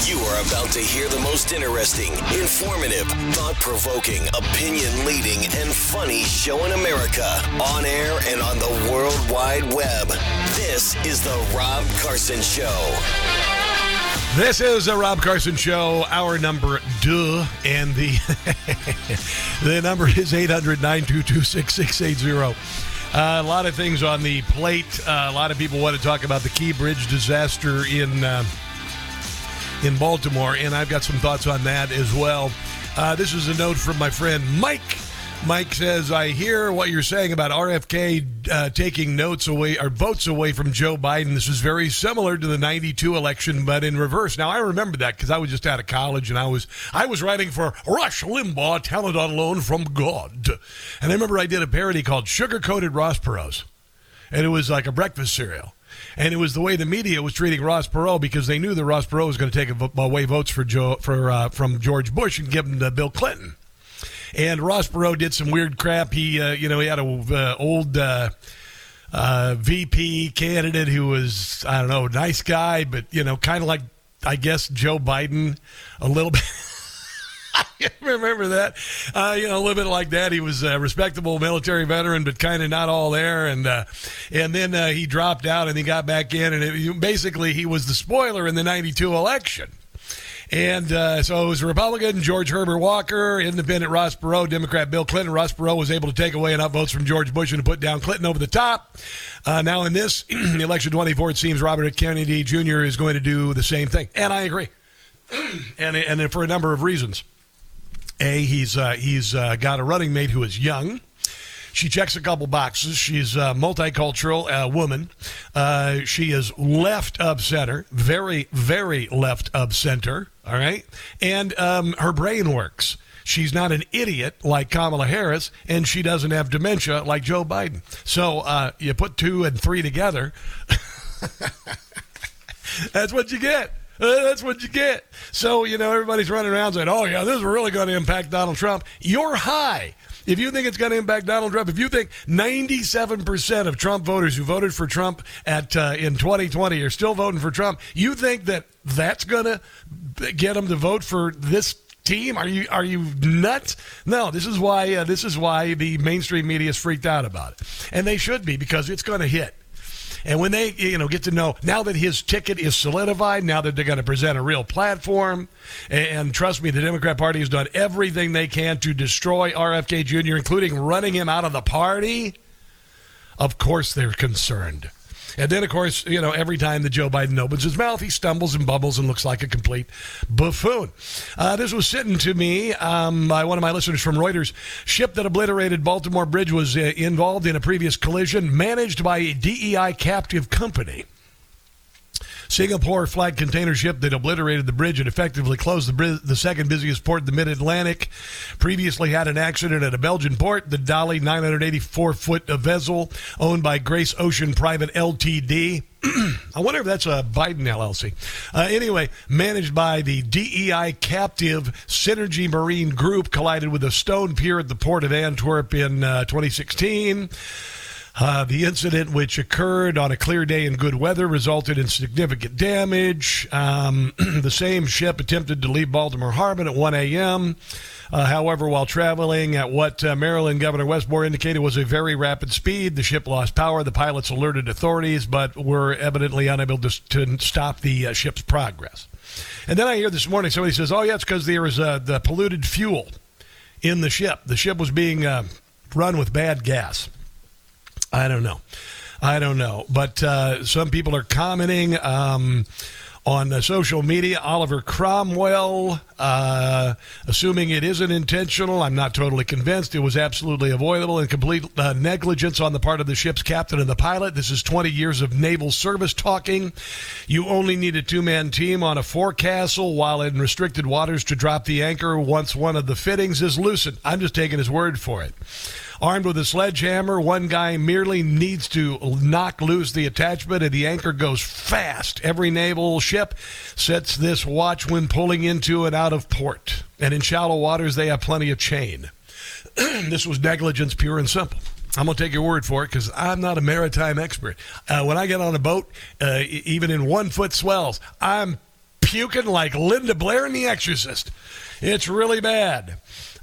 You are about to hear the most interesting, informative, thought-provoking, opinion-leading, and funny show in America, on air and on the World Wide Web. This is The Rob Carson Show. This is the Rob Carson Show, our number, and the the number is 800-922-6680. A lot of things on the plate. A lot of people want to talk about the Key Bridge disaster in Baltimore, and I've got some thoughts on that as well. This is a note from my friend Mike. Mike says, I hear what you're saying about RFK taking notes away or votes away from Joe Biden. This is very similar to the 92 election, but in reverse. Now, I remember that because I was just out of college and I was writing for Rush Limbaugh, Talent on Loan from God. And I remember I did a parody called Sugar-Coated Ross Perot's. And it was like a breakfast cereal. And it was the way the media was treating Ross Perot because they knew that Ross Perot was going to take away votes from George Bush and give them to Bill Clinton. And Ross Perot did some weird crap. He had a old VP candidate who was, I don't know, nice guy, but, kind of like, I guess, Joe Biden a little bit. I remember that. A little bit like that. He was a respectable military veteran, but kind of not all there. And then he dropped out and he got back in. And basically, he was the spoiler in the 92 election. And so it was Republican George Herbert Walker, Independent Ross Perot, Democrat Bill Clinton. Ross Perot was able to take away enough votes from George Bush and to put down Clinton over the top. Now in this election 24, it seems Robert F. Kennedy Jr. is going to do the same thing. And I agree. and for a number of reasons. He's got a running mate who is young. She checks a couple boxes. She's a multicultural woman. She is left of center, very, very left of center, all right? And her brain works. She's not an idiot like Kamala Harris, and she doesn't have dementia like Joe Biden. So you put 2 and 3 together, that's what you get. That's what you get. So, everybody's running around saying, oh, yeah, this is really going to impact Donald Trump. You're high. If you think it's going to impact Donald Trump, if you think 97% of Trump voters who voted for Trump in 2020 are still voting for Trump, you think that that's going to get them to vote for this team? Are you nuts? No, this is why the mainstream media is freaked out about it. And they should be, because it's going to hit. And when they, get to know, now that his ticket is solidified, now that they're going to present a real platform, and trust me, the Democrat Party has done everything they can to destroy RFK Jr., including running him out of the party, of course they're concerned. And then, of course, every time that Joe Biden opens his mouth, he stumbles and bubbles and looks like a complete buffoon. This was sent to me by one of my listeners from Reuters. Ship that obliterated Baltimore Bridge was involved in a previous collision managed by a DEI captive company. Singapore flagged container ship that obliterated the bridge and effectively closed the second busiest port in the Mid-Atlantic. Previously had an accident at a Belgian port. The Dali 984-foot vessel owned by Grace Ocean Private Ltd. I wonder if that's a Biden LLC. Anyway, managed by the DEI captive Synergy Marine Group, collided with a stone pier at the port of Antwerp in 2016. The incident, which occurred on a clear day in good weather, resulted in significant damage. The same ship attempted to leave Baltimore Harbor at 1 a.m. However, while traveling at what Maryland Governor Westmore indicated was a very rapid speed, the ship lost power. The pilots alerted authorities, but were evidently unable to stop the ship's progress. And then I hear this morning somebody says, oh, yeah, it's because there was the polluted fuel in the ship. The ship was being run with bad gas. I don't know. But some people are commenting on social media. Oliver Cromwell, assuming it isn't intentional. I'm not totally convinced. It was absolutely avoidable and complete negligence on the part of the ship's captain and the pilot. This is 20 years of naval service talking. You only need a 2-man team on a forecastle while in restricted waters to drop the anchor once one of the fittings is loosened. I'm just taking his word for it. Armed with a sledgehammer, one guy merely needs to knock loose the attachment and the anchor goes fast. Every naval ship sets this watch when pulling into and out of port. And in shallow waters, they have plenty of chain. This was negligence, pure and simple. I'm going to take your word for it because I'm not a maritime expert. When I get on a boat, even in 1-foot swells, I'm puking like Linda Blair in The Exorcist. It's really bad.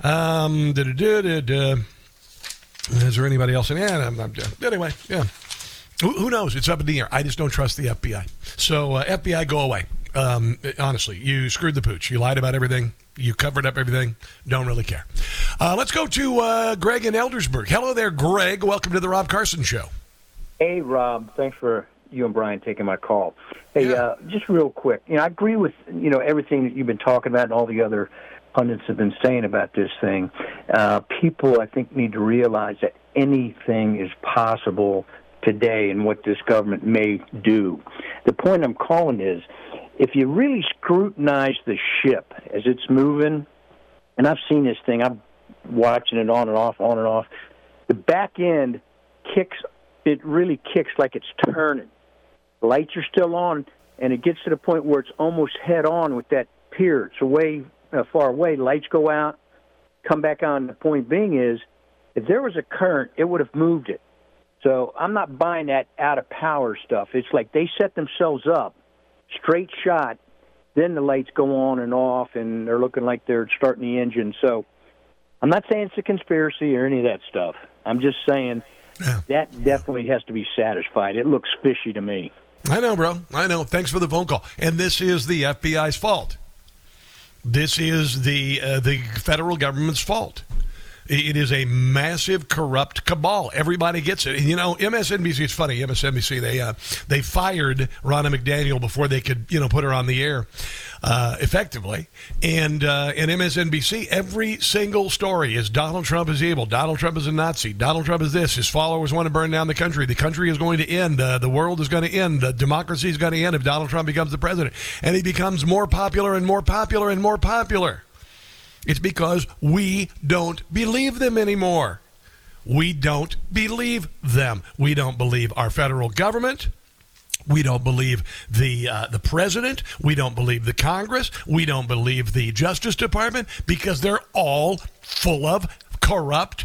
Is there anybody else? Anyway, yeah. Who knows? It's up in the air. I just don't trust the FBI. So, FBI, go away. Honestly, you screwed the pooch. You lied about everything. You covered up everything. Don't really care. Let's go to Greg in Eldersburg. Hello there, Greg. Welcome to the Rob Carson Show. Hey, Rob. Thanks for you and Brian taking my call. Hey, just real quick. I agree with, everything that you've been talking about and all the other pundits have been saying about this thing. People, I think, need to realize that anything is possible today and what this government may do. The point I'm calling is, if you really scrutinize the ship as it's moving, and I've seen this thing, I'm watching it on and off, the back end really kicks like it's turning. The lights are still on, and it gets to the point where it's almost head on with that pier. It's away, far away. Lights go out, come back on. The point being is, if there was a current, it would have moved it. So I'm not buying that out of power stuff. It's like they set themselves up, straight shot, then the lights go on and off, and they're looking like they're starting the engine. So I'm not saying it's a conspiracy or any of that stuff. I'm just saying that definitely has to be satisfied. It looks fishy to me. I know, bro. I know. Thanks for the phone call. And this is the FBI's fault. This is the federal government's fault. It is a massive corrupt cabal. Everybody gets it. And, MSNBC, it's funny. MSNBC, they fired Ronna McDaniel before they could, put her on the air effectively. And MSNBC, every single story is Donald Trump is evil. Donald Trump is a Nazi. Donald Trump is this. His followers want to burn down the country. The country is going to end. The world is going to end. Democracy is going to end if Donald Trump becomes the president. And he becomes more popular and more popular and more popular. It's because we don't believe them anymore. We don't believe them. We don't believe our federal government. We don't believe the president. We don't believe the Congress. We don't believe the Justice Department because they're all full of corrupt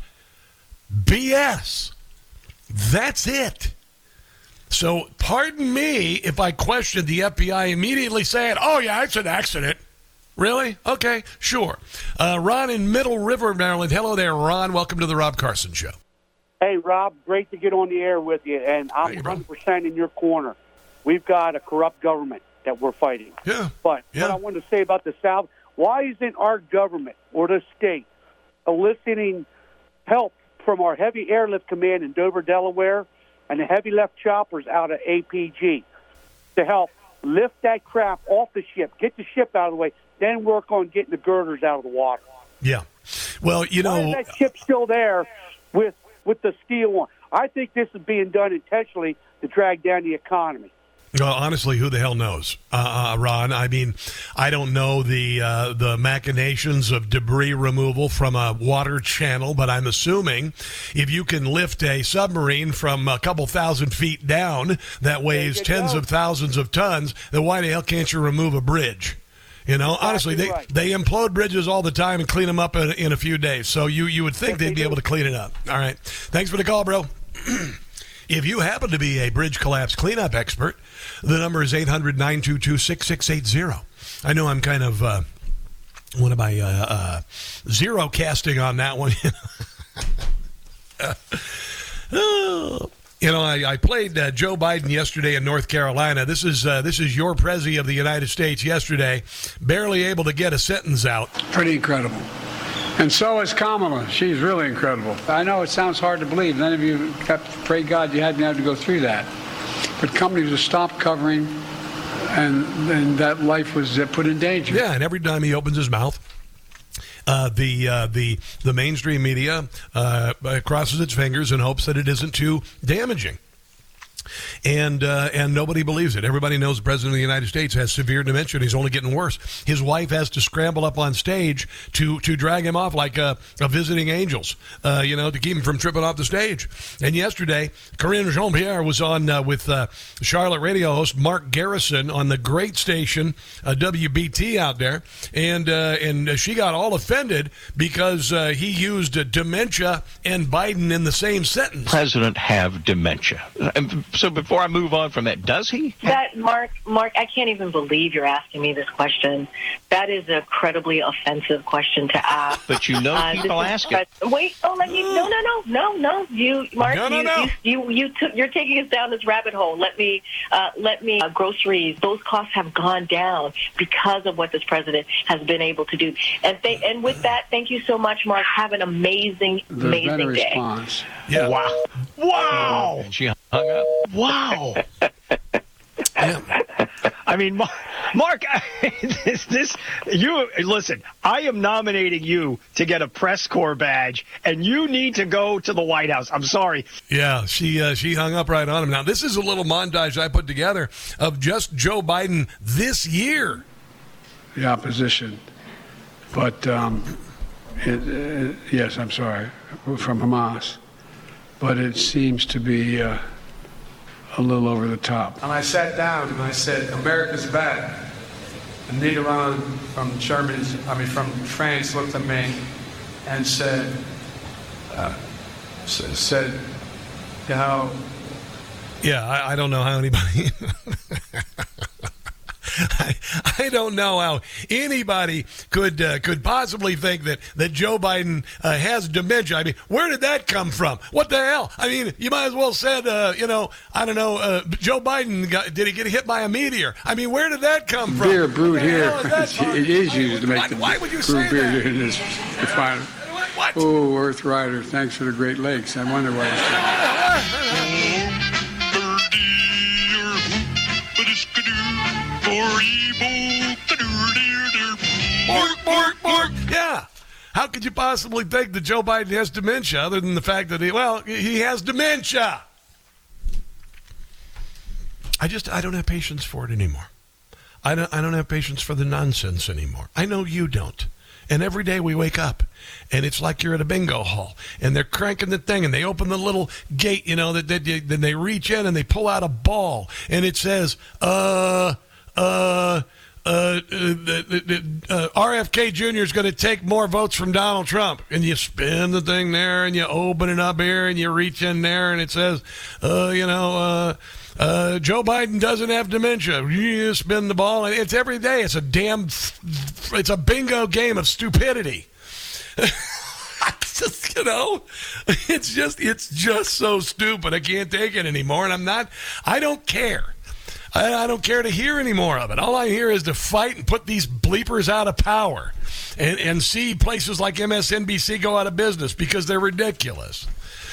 BS. That's it. So pardon me if I question the FBI immediately saying, oh, yeah, it's an accident. Really? Okay, sure. Ron in Middle River, Maryland. Hello there, Ron. Welcome to the Rob Carson Show. Hey, Rob, great to get on the air with you, and I'm 100% in your corner. We've got a corrupt government that we're fighting. Yeah. But what I wanted to say about the South, why isn't our government or the state eliciting help from our heavy airlift command in Dover, Delaware, and the heavy lift choppers out of APG to help lift that crap off the ship, get the ship out of the way, then work on getting the girders out of the water? Yeah. Well, why is that ship still there with the steel on? I think this is being done intentionally to drag down the economy. Well, honestly, who the hell knows, Ron? I mean, I don't know the machinations of debris removal from a water channel, but I'm assuming if you can lift a submarine from a couple thousand feet down that weighs tens of thousands of tons, then why the hell can't you remove a bridge? Honestly, they implode bridges all the time and clean them up in a few days. So you would think they'd be able to clean it up. All right. Thanks for the call, bro. If you happen to be a bridge collapse cleanup expert, the number is 800-922-6680. I know I'm kind of, what am I, zero casting on that one. I played Joe Biden yesterday in North Carolina. This is your Prezi of the United States yesterday, barely able to get a sentence out. Pretty incredible. And so is Kamala. She's really incredible. I know it sounds hard to believe. None of you, pray God you hadn't had to go through that. But companies have stopped covering, and that life was put in danger. Yeah, and every time he opens his mouth, the mainstream media crosses its fingers and hopes that it isn't too damaging. And nobody believes it. Everybody knows the President of the United States has severe dementia and he's only getting worse. His wife has to scramble up on stage to drag him off like a visiting angels, to keep him from tripping off the stage. And yesterday, Karine Jean-Pierre was on with Charlotte radio host Mark Garrison on the great station WBT out there, and she got all offended because he used dementia and Biden in the same sentence. President have dementia. So before I move on from that, does he? Mark, I can't even believe you're asking me this question. That is an incredibly offensive question to ask. But you know people ask it. Wait, let me. No. You, Mark, No. you're taking us down this rabbit hole. Let me. Groceries. Those costs have gone down because of what this president has been able to do. And with that, thank you so much, Mark. Have an amazing day. Response. Yeah. Wow. And she hung up. Wow. I mean, Mark, you listen. I am nominating you to get a press corps badge, and you need to go to the White House. I'm sorry. Yeah, she hung up right on him. Now, this is a little montage I put together of just Joe Biden this year. The opposition, but yes, I'm sorry, from Hamas, but it seems to be a little over the top. And I sat down and I said, America's bad. And Niederan from France looked at me and said, Yeah, I don't know how anybody... I don't know how anybody could possibly think that Joe Biden has dementia. I mean, where did that come from? What the hell? I mean, you might as well said, I don't know, Joe Biden, did he get hit by a meteor? I mean, where did that come from? Beer brewed here, it is used to make why would you brewed say beer that? in this refinery. What? Oh, Earth Rider, thanks for the Great Lakes. I wonder why it's Yeah. How could you possibly think that Joe Biden has dementia other than the fact that he has dementia? I don't have patience for it anymore. I don't have patience for the nonsense anymore. I know you don't. And every day we wake up, and it's like you're at a bingo hall, and they're cranking the thing, and they open the little gate, then they reach in and they pull out a ball, and it says, RFK Jr. is going to take more votes from Donald Trump. And you spin the thing there, and you open it up here, and you reach in there, and it says, Joe Biden doesn't have dementia. You spin the ball, and it's every day. It's a bingo game of stupidity. It's just so stupid. I can't take it anymore, and I don't care. I don't care to hear any more of it. All I hear is to fight and put these bleepers out of power and see places like MSNBC go out of business because they're ridiculous.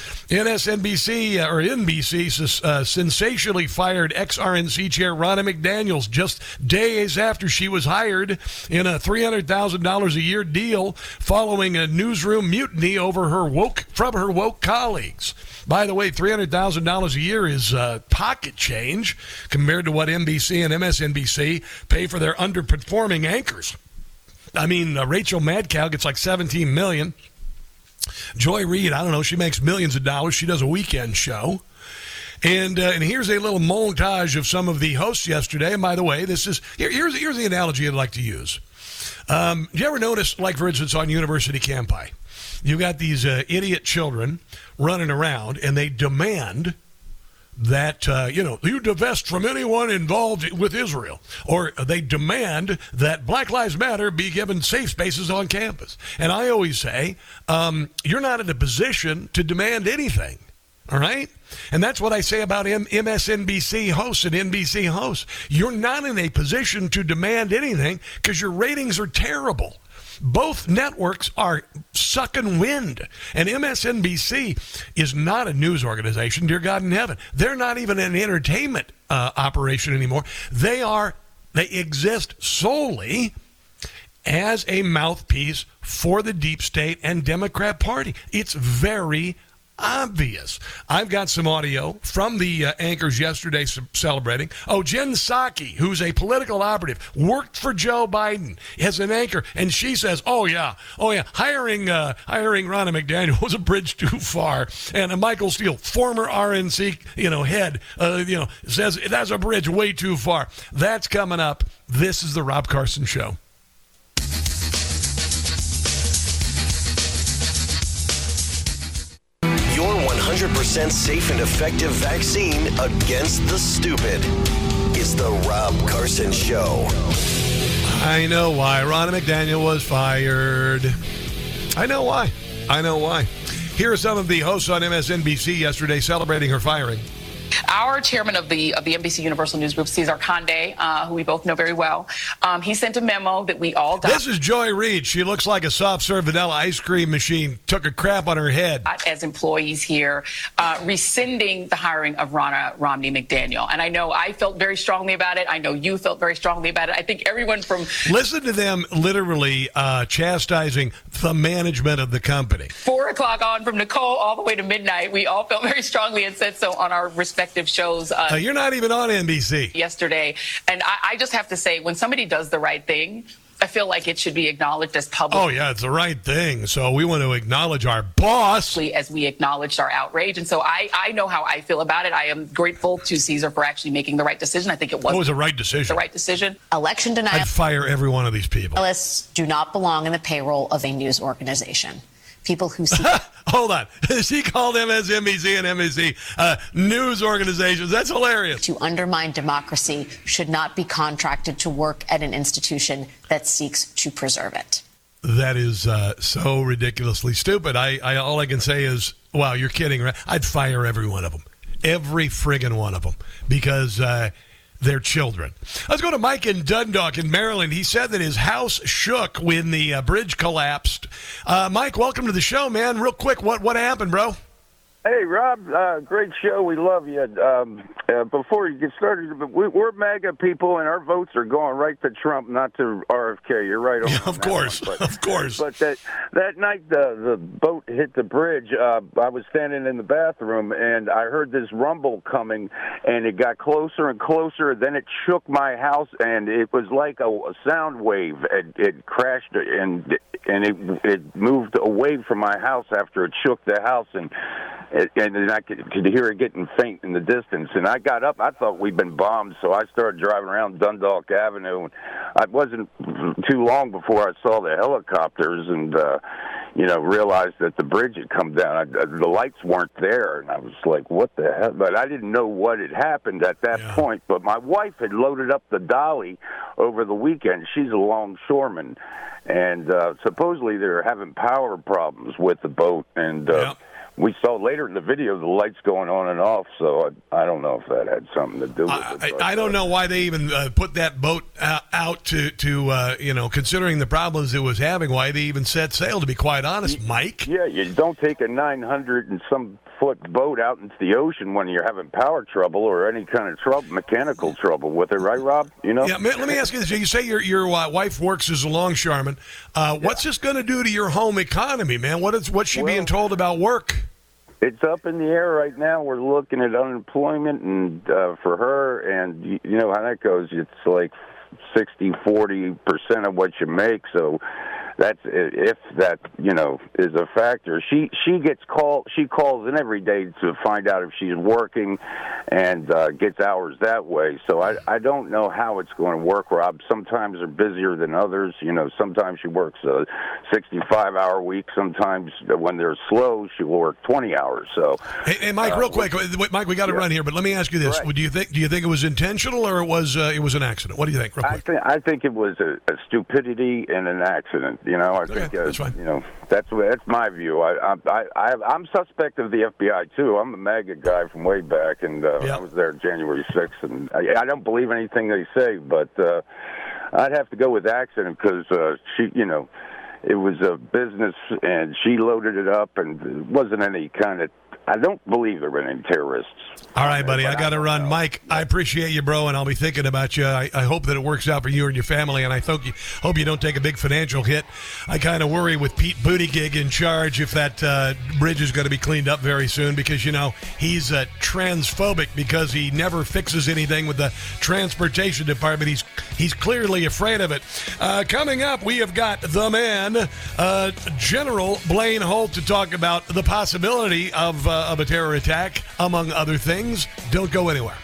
NBC sensationally fired ex-RNC chair Ronna McDaniels just days after she was hired in a $300,000 a year deal following a newsroom mutiny over her woke colleagues. By the way, $300,000 a year is pocket change compared to what NBC and MSNBC pay for their underperforming anchors. I mean, Rachel Madcow gets like $17 million. Joy Reid, I don't know, she makes millions of dollars. She does a weekend show. And here's a little montage of some of the hosts yesterday. And by the way, here's the analogy I'd like to use. Do you ever notice, like, for instance, on University Campi, you got these idiot children running around, and they demand that, you divest from anyone involved with Israel. Or they demand that Black Lives Matter be given safe spaces on campus. And I always say, you're not in a position to demand anything. All right? And that's what I say about MSNBC hosts and NBC hosts. You're not in a position to demand anything because your ratings are terrible. Both networks are sucking wind. And MSNBC is not a news organization, dear God in heaven. They're not even an entertainment operation anymore. They exist solely as a mouthpiece for the deep state and Democrat Party. It's very obvious. I've got some audio from the anchors yesterday celebrating. Jen Psaki, who's a political operative, worked for Joe Biden as an anchor, and she says, oh yeah, hiring Ronna McDaniel was a bridge too far. And Michael Steele, former RNC head, says that's a bridge way too far. That's coming up. This is the Rob Carson Show. 100% safe and effective vaccine against the stupid. It's the Rob Carson Show. I know why Ronna McDaniel was fired. I know why. Here are some of the hosts on MSNBC yesterday celebrating her firing. Our chairman of the NBC Universal News Group, Cesar Conde, who we both know very well, he sent a memo that we all got. This is Joy Reid. She looks like a soft-serve vanilla ice cream machine. Took a crap on her head. As employees here, rescinding the hiring of Ronna Romney McDaniel. And I know I felt very strongly about it. I know you felt very strongly about it. I think everyone from... Listen to them literally chastising the management of the company. 4 o'clock on from Nicole all the way to midnight. We all felt very strongly and said so on our respective shows. You're not even on NBC. Yesterday. And I just have to say, when somebody does the right thing, I feel like it should be acknowledged as public. Oh, yeah, it's the right thing. So we want to acknowledge our boss. As we acknowledged our outrage. And so I know how I feel about it. I am grateful to Cesar for actually making the right decision. I think it was the right decision. The right decision. Election denial. I'd fire every one of these people. Journalists do not belong in the payroll of a news organization. People who seek... Hold on. She called MSNBC and NBC news organizations. That's hilarious. To undermine democracy should not be contracted to work at an institution that seeks to preserve it. That is so ridiculously stupid. All I can say is, wow, you're kidding, right? I'd fire every one of them. Every friggin' one of them. Because... their children. Let's go to Mike in Dundalk in Maryland. He said that his house shook when the bridge collapsed. Mike, welcome to the show, man. Real quick, what happened, bro? Hey, Rob, great show. We love you. Before you get started, we're MAGA people, and our votes are going right to Trump, not to RFK. You're right on yeah, of course, of course. But that night the boat hit the bridge, I was standing in the bathroom, and I heard this rumble coming, and it got closer and closer. Then it shook my house, and it was like a sound wave. It crashed, and it moved away from my house after it shook the house, and then I could hear it getting faint in the distance. And I got up. I thought we'd been bombed, so I started driving around Dundalk Avenue. And it wasn't too long before I saw the helicopters and, realized that the bridge had come down. The lights weren't there, and I was like, what the hell? But I didn't know what had happened at that point. But my wife had loaded up the dolly over the weekend. She's a longshoreman, and supposedly they're having power problems with the boat. And we saw later in the video the lights going on and off, so I don't know if that had something to do with it. I don't know why they even put that boat out to considering the problems it was having, why they even set sail, to be quite honest, Mike. Yeah, you don't take a 900 and some foot boat out into the ocean when you're having power trouble or any kind of trouble, mechanical trouble with it, right, Rob? You know? Yeah, let me ask you this. You say your wife works as a longshoreman. What's this going to do to your home economy, man? What's she being told about work? It's up in the air right now. We're looking at unemployment and for her, and you know how that goes. It's like 60-40% of what you make, so that's if that is a factor. She calls in every day to find out if she's working and gets hours that way. So I don't know how it's going to work, Rob. Sometimes they're busier than others. Sometimes she works a 65-hour week. Sometimes when they're slow, she will work 20 hours. So hey Mike, real quick, Mike, we got to run here, but let me ask you this: right. Do you think it was intentional or it was an accident? What do you think? Real quick. I think it was a stupidity and an accident. I think that's fine. That's my view. I'm suspect of the FBI too. I'm a MAGA guy from way back, and I was there January 6th, and I don't believe anything they say, but I'd have to go with accident because she, it was a business, and she loaded it up, and it wasn't any kind of. I don't believe there were any terrorists. All right, buddy, I got to run. Mike, I appreciate you, bro, and I'll be thinking about you. I hope that it works out for you and your family, and I hope you don't take a big financial hit. I kind of worry with Pete Buttigieg in charge if that bridge is going to be cleaned up very soon because, he's transphobic because he never fixes anything with the transportation department. He's clearly afraid of it. Coming up, we have got the man, General Blaine Holt, to talk about the possibility of a terror attack, among other things. Don't go anywhere.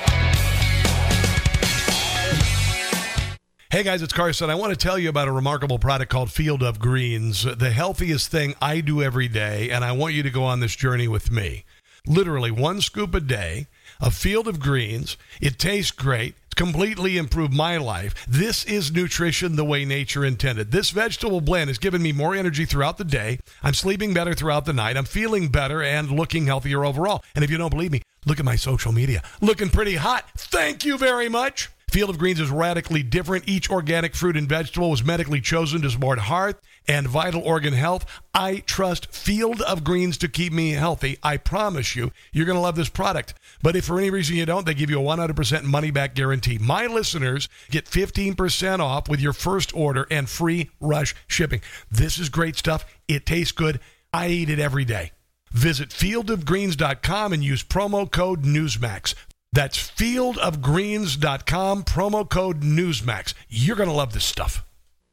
Hey guys, it's Carson. I want to tell you about a remarkable product called Field of Greens, the healthiest thing I do every day, and I want you to go on this journey with me. Literally 1 scoop a day, a Field of Greens. It tastes great. It's completely improved my life. This is nutrition the way nature intended. This vegetable blend has given me more energy throughout the day. I'm sleeping better throughout the night. I'm feeling better and looking healthier overall. And if you don't believe me, look at my social media. Looking pretty hot. Thank you very much. Field of Greens is radically different. Each organic fruit and vegetable was medically chosen to support heart and vital organ health. I trust Field of Greens to keep me healthy. I promise you, you're going to love this product. But if for any reason you don't, they give you a 100% money-back guarantee. My listeners get 15% off with your first order and free rush shipping. This is great stuff. It tastes good. I eat it every day. Visit fieldofgreens.com and use promo code Newsmax. That's fieldofgreens.com, promo code Newsmax. You're going to love this stuff.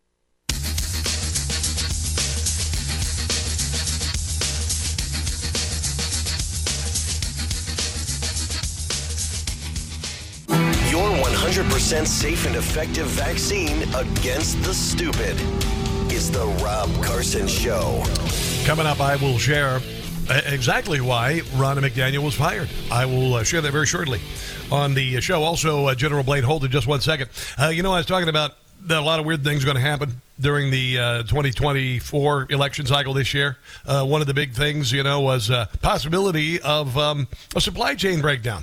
Your 100% safe and effective vaccine against the stupid is the Rob Carson Show. Coming up, I will share exactly why Ronna McDaniel was fired. I will share that very shortly on the show. Also, General Blaine, hold it just 1 second. I was talking about a lot of weird things going to happen during the 2024 election cycle this year. One of the big things, was possibility of a supply chain breakdown.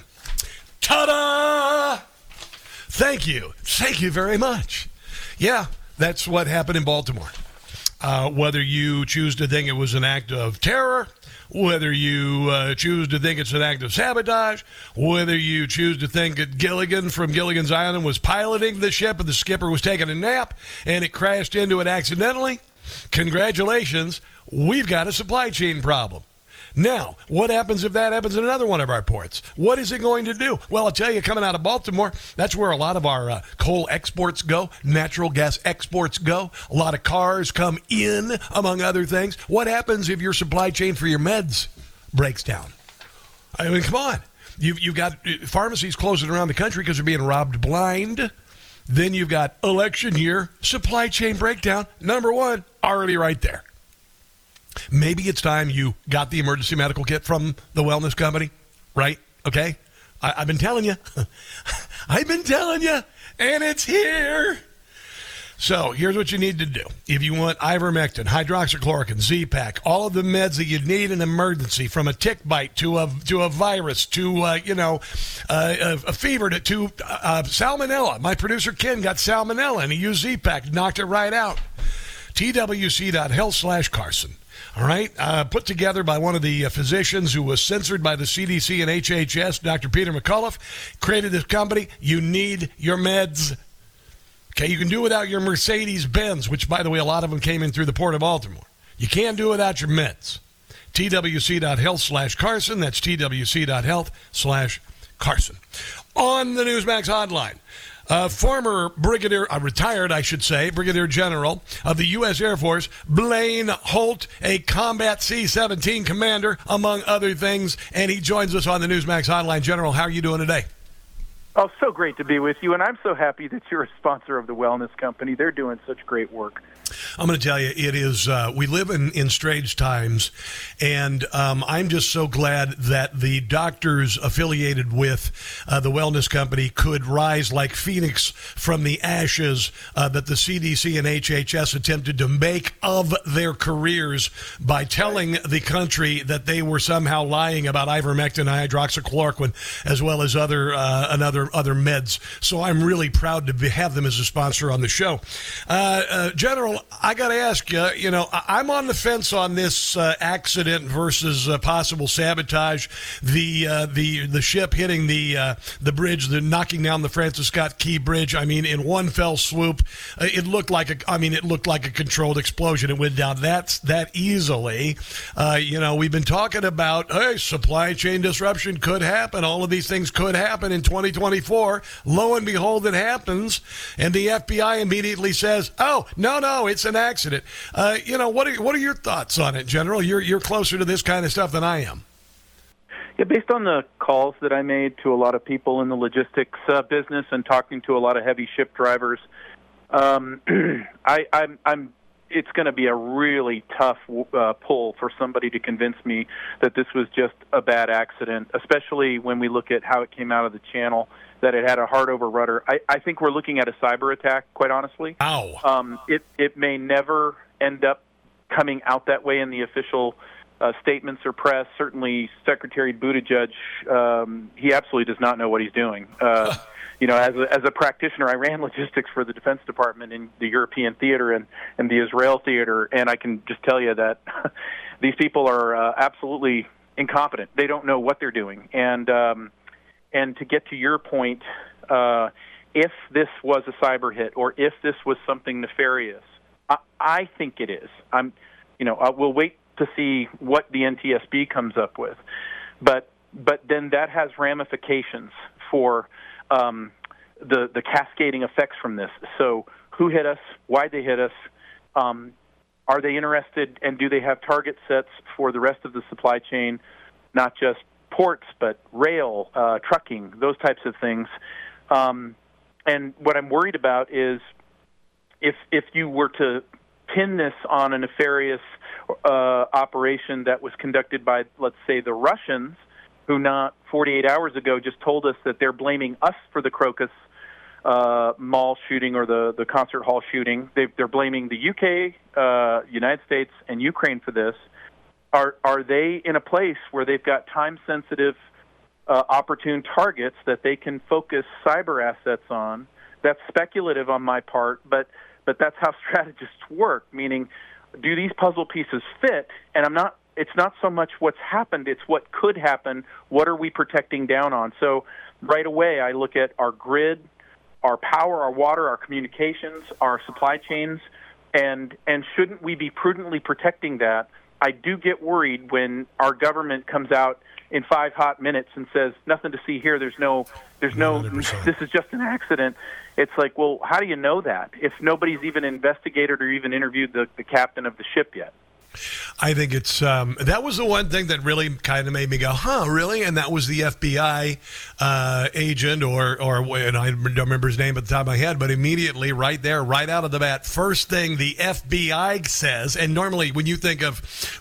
Ta-da! Thank you. Thank you very much. Yeah, that's what happened in Baltimore. Whether you choose to think it was an act of terror, whether you choose to think it's an act of sabotage, whether you choose to think that Gilligan from Gilligan's Island was piloting the ship and the skipper was taking a nap and it crashed into it accidentally, congratulations, we've got a supply chain problem. Now, what happens if that happens in another one of our ports? What is it going to do? Well, I'll tell you, coming out of Baltimore, that's where a lot of our coal exports go, natural gas exports go. A lot of cars come in, among other things. What happens if your supply chain for your meds breaks down? I mean, come on. You've got pharmacies closing around the country because they're being robbed blind. Then you've got election year, supply chain breakdown. Number one, already right there. Maybe it's time you got the emergency medical kit from the wellness company, right? Okay? I've been telling you. I've been telling you, and it's here. So here's what you need to do. If you want ivermectin, hydroxychloroquine, Z-Pak, all of the meds that you need in emergency, from a tick bite to a virus to, a fever to salmonella. My producer Ken got salmonella, and he used Z-Pak, knocked it right out. twc.health/Carson. All right, put together by one of the physicians who was censored by the CDC and HHS, Dr. Peter McCullough, created this company. You need your meds. Okay, you can do without your Mercedes-Benz, which, by the way, a lot of them came in through the Port of Baltimore. You can't do without your meds. twc.health/Carson. That's twc.health/Carson. On the Newsmax hotline, former retired Brigadier General of the U.S. Air Force, Blaine Holt, a Combat C-17 commander, among other things, and he joins us on the Newsmax hotline. General, how are you doing today? Oh, so great to be with you, and I'm so happy that you're a sponsor of the Wellness Company. They're doing such great work. I'm going to tell you, it is, we live in strange times, and I'm just so glad that the doctors affiliated with the Wellness Company could rise like Phoenix from the ashes that the CDC and HHS attempted to make of their careers by telling the country that they were somehow lying about ivermectin, hydroxychloroquine, as well as other meds. So I'm really proud to have them as a sponsor on the show. General, I got to ask you, I'm on the fence on this accident versus possible sabotage. The ship hitting the bridge, knocking down the Francis Scott Key Bridge. I mean, in one fell swoop, it looked like a controlled explosion. It went down that easily. We've been talking about, hey, supply chain disruption could happen. All of these things could happen in 2024. Lo and behold, it happens, and the FBI immediately says, "Oh, no, it's an accident." What are your thoughts on it, General? You're closer to this kind of stuff than I am. Yeah, based on the calls that I made to a lot of people in the logistics business and talking to a lot of heavy ship drivers, I'm it's going to be a really tough pull for somebody to convince me that this was just a bad accident, especially when we look at how it came out of the channel, that it had a hard over rudder. I think we're looking at a cyber attack, quite honestly. Ow. It may never end up coming out that way in the official statements or press. Certainly Secretary Buttigieg, he absolutely does not know what he's doing. As a practitioner, I ran logistics for the Defense Department in the European theater and the Israel theater, and I can just tell you that these people are absolutely incompetent. They don't know what they're doing. And to get to your point, if this was a cyber hit or if this was something nefarious, I think it is. We'll wait to see what the NTSB comes up with, but then that has ramifications for the cascading effects from this. So who hit us? Why'd they hit us? Are they interested, and do they have target sets for the rest of the supply chain, not just ports, but rail, trucking, those types of things? And what I'm worried about is if you were to pin this on a nefarious operation that was conducted by, let's say, the Russians, who not 48 hours ago just told us that they're blaming us for the Crocus mall shooting or the concert hall shooting. They're blaming the UK, United States, and Ukraine for this. Are they in a place where they've got time-sensitive, opportune targets that they can focus cyber assets on? That's speculative on my part, but that's how strategists work, meaning do these puzzle pieces fit? And it's not so much what's happened, it's what could happen. What are we protecting down on? So right away, I look at our grid, our power, our water, our communications, our supply chains, and shouldn't we be prudently protecting that? I do get worried when our government comes out in 5 hot minutes and says, nothing to see here, there's no, 100%. This is just an accident. It's like, well, how do you know that if nobody's even investigated or even interviewed the captain of the ship yet? I think it's that was the one thing that really kind of made me go, huh, really? And that was the FBI agent or and I don't remember his name at the top of my head, but immediately right there, right out of the bat, first thing the FBI says, and normally when you think of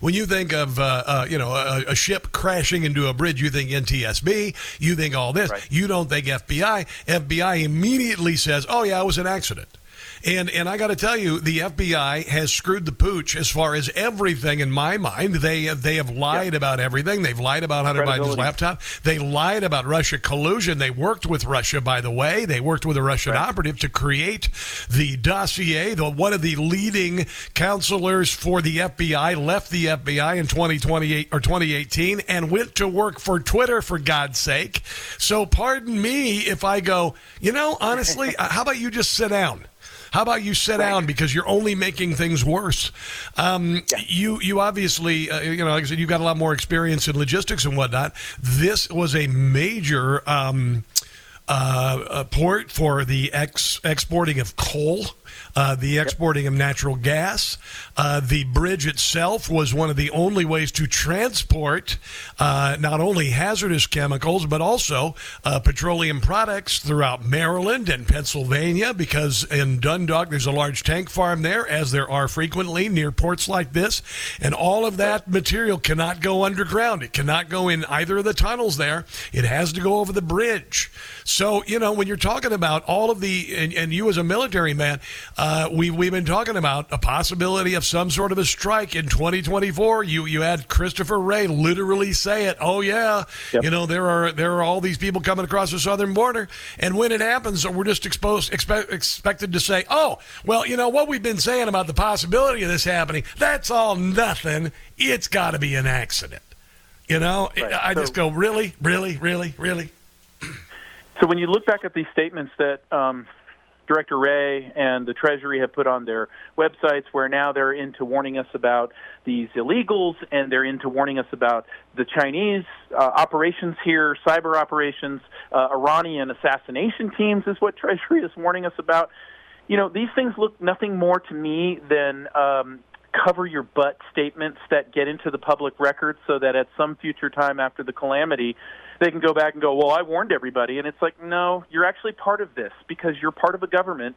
a ship crashing into a bridge, you think NTSB, you think all this, right. You don't think FBI. FBI immediately says, oh yeah, it was an accident. And I got to tell you, the FBI has screwed the pooch as far as everything in my mind. They have lied about everything. They've lied about Hunter Biden's laptop. They lied about Russia collusion. They worked with Russia, by the way. They worked with a Russian operative to create the dossier. One of the leading counselors for the FBI left the FBI in 2018 and went to work for Twitter, for God's sake. So pardon me if I go, honestly, how about you just sit down? How about you sit down, because you're only making things worse? You obviously, like I said, you've got a lot more experience in logistics and whatnot. This was a major port for the exporting of coal, the exporting of natural gas. The bridge itself was one of the only ways to transport not only hazardous chemicals, but also petroleum products throughout Maryland and Pennsylvania, because in Dundalk there's a large tank farm there, as there are frequently near ports like this, and all of that material cannot go underground. It cannot go in either of the tunnels there. It has to go over the bridge. So, when you're talking about all of and you as a military man, we've been talking about a possibility of some sort of a strike in 2024. You had Christopher Wray literally say it. Oh yeah, yep. There are all these people coming across the southern border, and when it happens, we're just expected to say, oh, well, what we've been saying about the possibility of this happening, that's all nothing. It's got to be an accident. I just go, really, really, really, really. So when you look back at these statements that Director Wray and the Treasury have put on their websites, where now they're into warning us about these illegals, and they're into warning us about the Chinese operations here, cyber operations, Iranian assassination teams is what Treasury is warning us about. These things look nothing more to me than cover your butt statements that get into the public record, so that at some future time after the calamity, they can go back and go, well, I warned everybody. And it's like, no, you're actually part of this, because you're part of a government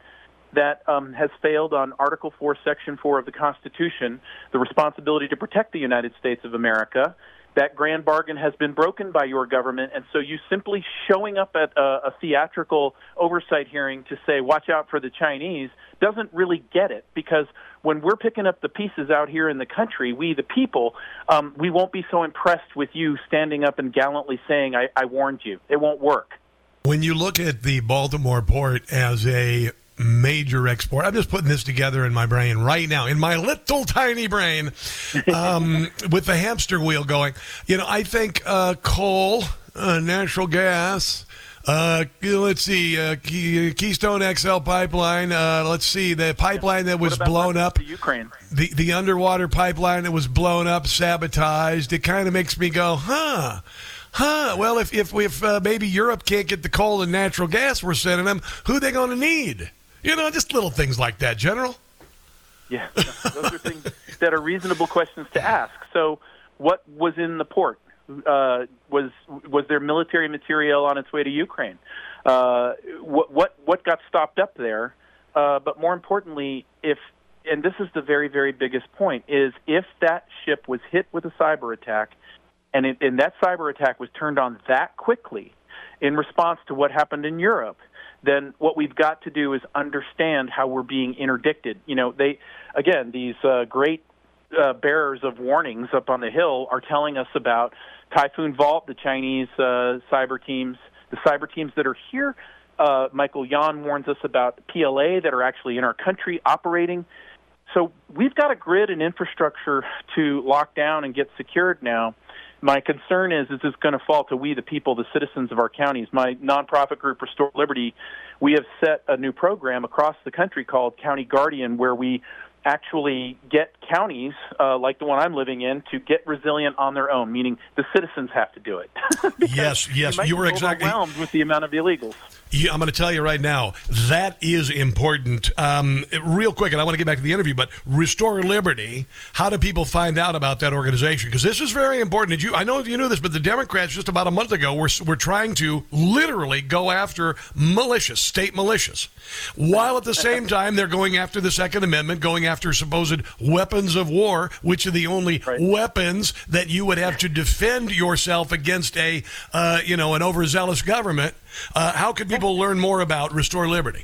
that has failed on Article 4, Section 4 of the Constitution, the responsibility to protect the United States of America. That grand bargain has been broken by your government, and so you simply showing up at a theatrical oversight hearing to say, watch out for the Chinese, doesn't really get it, because when we're picking up the pieces out here in the country, we the people, we won't be so impressed with you standing up and gallantly saying, I warned you. It won't work. When you look at the Baltimore port as a major export, I'm just putting this together in my brain right now, in my little tiny brain, with the hamster wheel going. I think coal, natural gas, let's see, Keystone XL pipeline, let's see, the pipeline that was blown up, the Ukraine, the underwater pipeline that was blown up, sabotaged. It kind of makes me go, well, if maybe Europe can't get the coal and natural gas we're sending them, who are they going to need? Just little things like that, General. Yeah, those are things that are reasonable questions to ask. So what was in the port? Was there military material on its way to Ukraine? What got stopped up there? But more importantly, and this is the very, very biggest point, is if that ship was hit with a cyber attack, and that cyber attack was turned on that quickly in response to what happened in Europe, then what we've got to do is understand how we're being interdicted. These great bearers of warnings up on the Hill are telling us about Typhoon Vault, the Chinese cyber teams, the cyber teams that are here. Michael Yan warns us about PLA that are actually in our country operating. So we've got a grid and infrastructure to lock down and get secured now. My concern is this going to fall to we, the people, the citizens of our counties. My nonprofit group, Restore Liberty, we have set a new program across the country called County Guardian, where we actually get counties, like the one I'm living in, to get resilient on their own, meaning the citizens have to do it. Yes, you were exactly overwhelmed with the amount of illegals. Yeah, I'm going to tell you right now, that is important. Real quick, and I want to get back to the interview, but Restore Liberty, how do people find out about that organization? Because this is very important. I know you knew this, but the Democrats just about a month ago were trying to literally go after militias, state militias, while at the same time they're going after the Second Amendment, going after supposed weapons of war, which are the only weapons that you would have to defend yourself against an overzealous government. How can people learn more about Restore Liberty?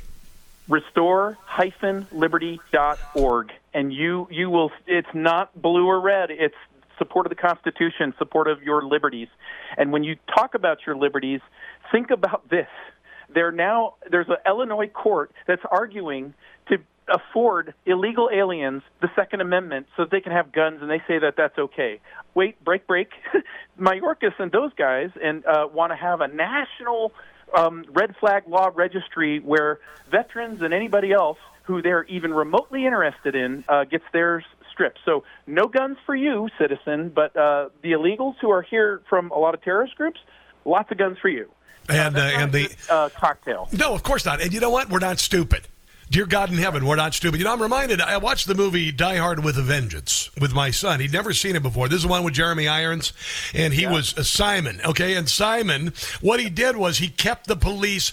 Restore-liberty.org. And you will, it's not blue or red, it's support of the Constitution, support of your liberties. And when you talk about your liberties, think about this. There's an Illinois court that's arguing to afford illegal aliens the Second Amendment so that they can have guns, and they say that that's okay. Wait, break. Mayorkas and those guys want to have a national red flag law registry where veterans and anybody else who they're even remotely interested in gets theirs stripped. So no guns for you, citizen, but the illegals who are here from a lot of terrorist groups, lots of guns for you. And the cocktail. No, of course not. And you know what? We're not stupid. Dear God in heaven, we're not stupid. I'm reminded, I watched the movie Die Hard with a Vengeance with my son. He'd never seen it before. This is the one with Jeremy Irons, and he was Simon, okay? And Simon, what he did was he kept the police,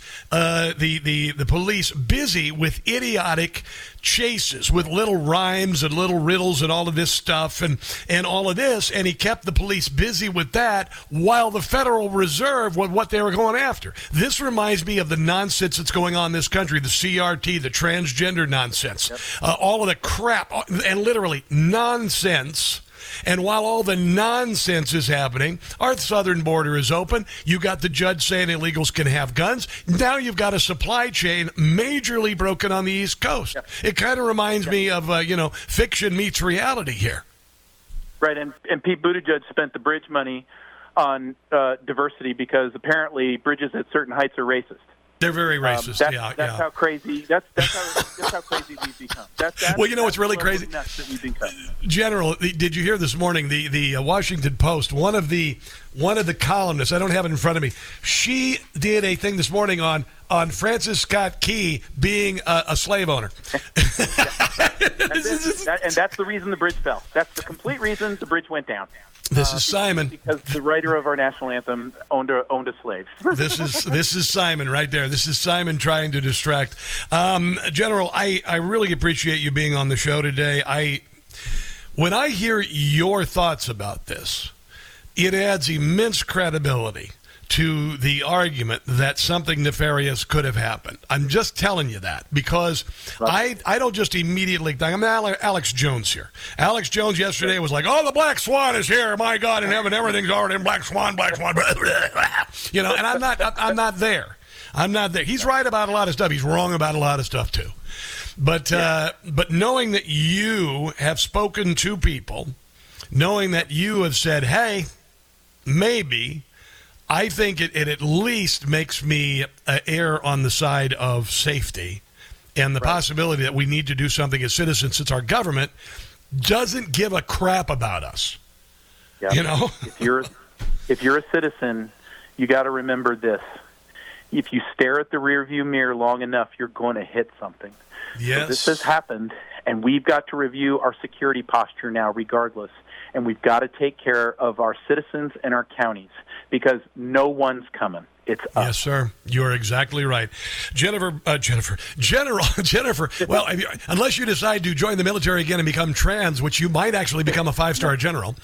the police busy with idiotic chases, with little rhymes and little riddles and all of this stuff and all of this, and he kept the police busy with that while the Federal Reserve was what they were going after. This reminds me of the nonsense that's going on in this country, the CRT, the transgender nonsense, all of the crap, and literally nonsense. And while all the nonsense is happening, our southern border is open. You got the judge saying illegals can have guns. Now you've got a supply chain majorly broken on the East Coast. It kind of reminds me of, fiction meets reality here. Right, and Pete Buttigieg spent the bridge money on diversity because apparently bridges at certain heights are racist. They're very racist. That's how crazy. That's how crazy we've become. Well, you know what's really crazy, General? Did you hear this morning? The Washington Post. One of the columnists. I don't have it in front of me. She did a thing this morning on Francis Scott Key being a slave owner. And that's the reason the bridge fell. That's the complete reason the bridge went down. This is Simon. Because the writer of our national anthem owned a slave. This is Simon right there. This is Simon trying to distract. General, I really appreciate you being on the show today. When I hear your thoughts about this, it adds immense credibility to the argument that something nefarious could have happened. I'm just telling you that because I don't just immediately think, I'm Alex Jones here. Alex Jones yesterday was like, oh, the Black Swan is here. My God in heaven, everything's already in Black Swan. You know, and I'm not there. I'm not there. He's right about a lot of stuff. He's wrong about a lot of stuff too. But knowing that you have spoken to people, knowing that you have said, hey, maybe, I think it at least makes me err on the side of safety and the possibility that we need to do something as citizens since our government doesn't give a crap about us. Yep. You know? If you're a citizen, you got to remember this. If you stare at the rearview mirror long enough, you're going to hit something. Yes. So this has happened, and we've got to review our security posture now regardless. And we've got to take care of our citizens and our counties because no one's coming. It's us. Yes, sir. You're exactly right. Jennifer, well, unless you decide to join the military again and become trans, which you might actually become a 5-star general.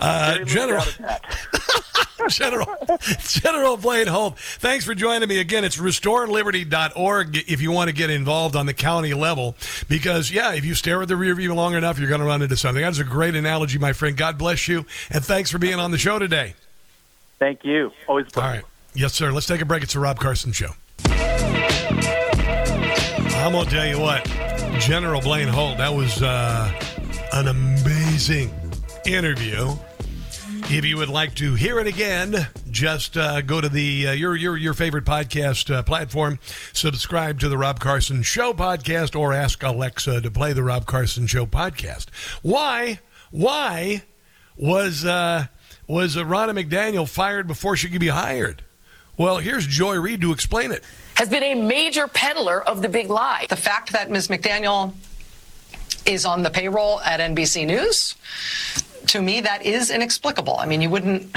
General Blaine Holt, thanks for joining me again. It's restoreliberty.org if you want to get involved on the county level. Because, if you stare at the rear view long enough, you're going to run into something. That's a great analogy, my friend. God bless you. And thanks for being on the show today. Thank you. Always a pleasure. All right. Yes, sir. Let's take a break. It's the Rob Carson Show. I'm going to tell you what. General Blaine Holt, that was an amazing interview. If you would like to hear it again, just go to the your favorite podcast platform, subscribe to the Rob Carson Show podcast, or ask Alexa to play the Rob Carson Show podcast. Why was Ronna McDaniel fired before she could be hired? Well, here's Joy Reid to explain it. Has been a major peddler of the big lie. The fact that Ms. McDaniel is on the payroll at NBC News, to me, that is inexplicable. I mean, you wouldn't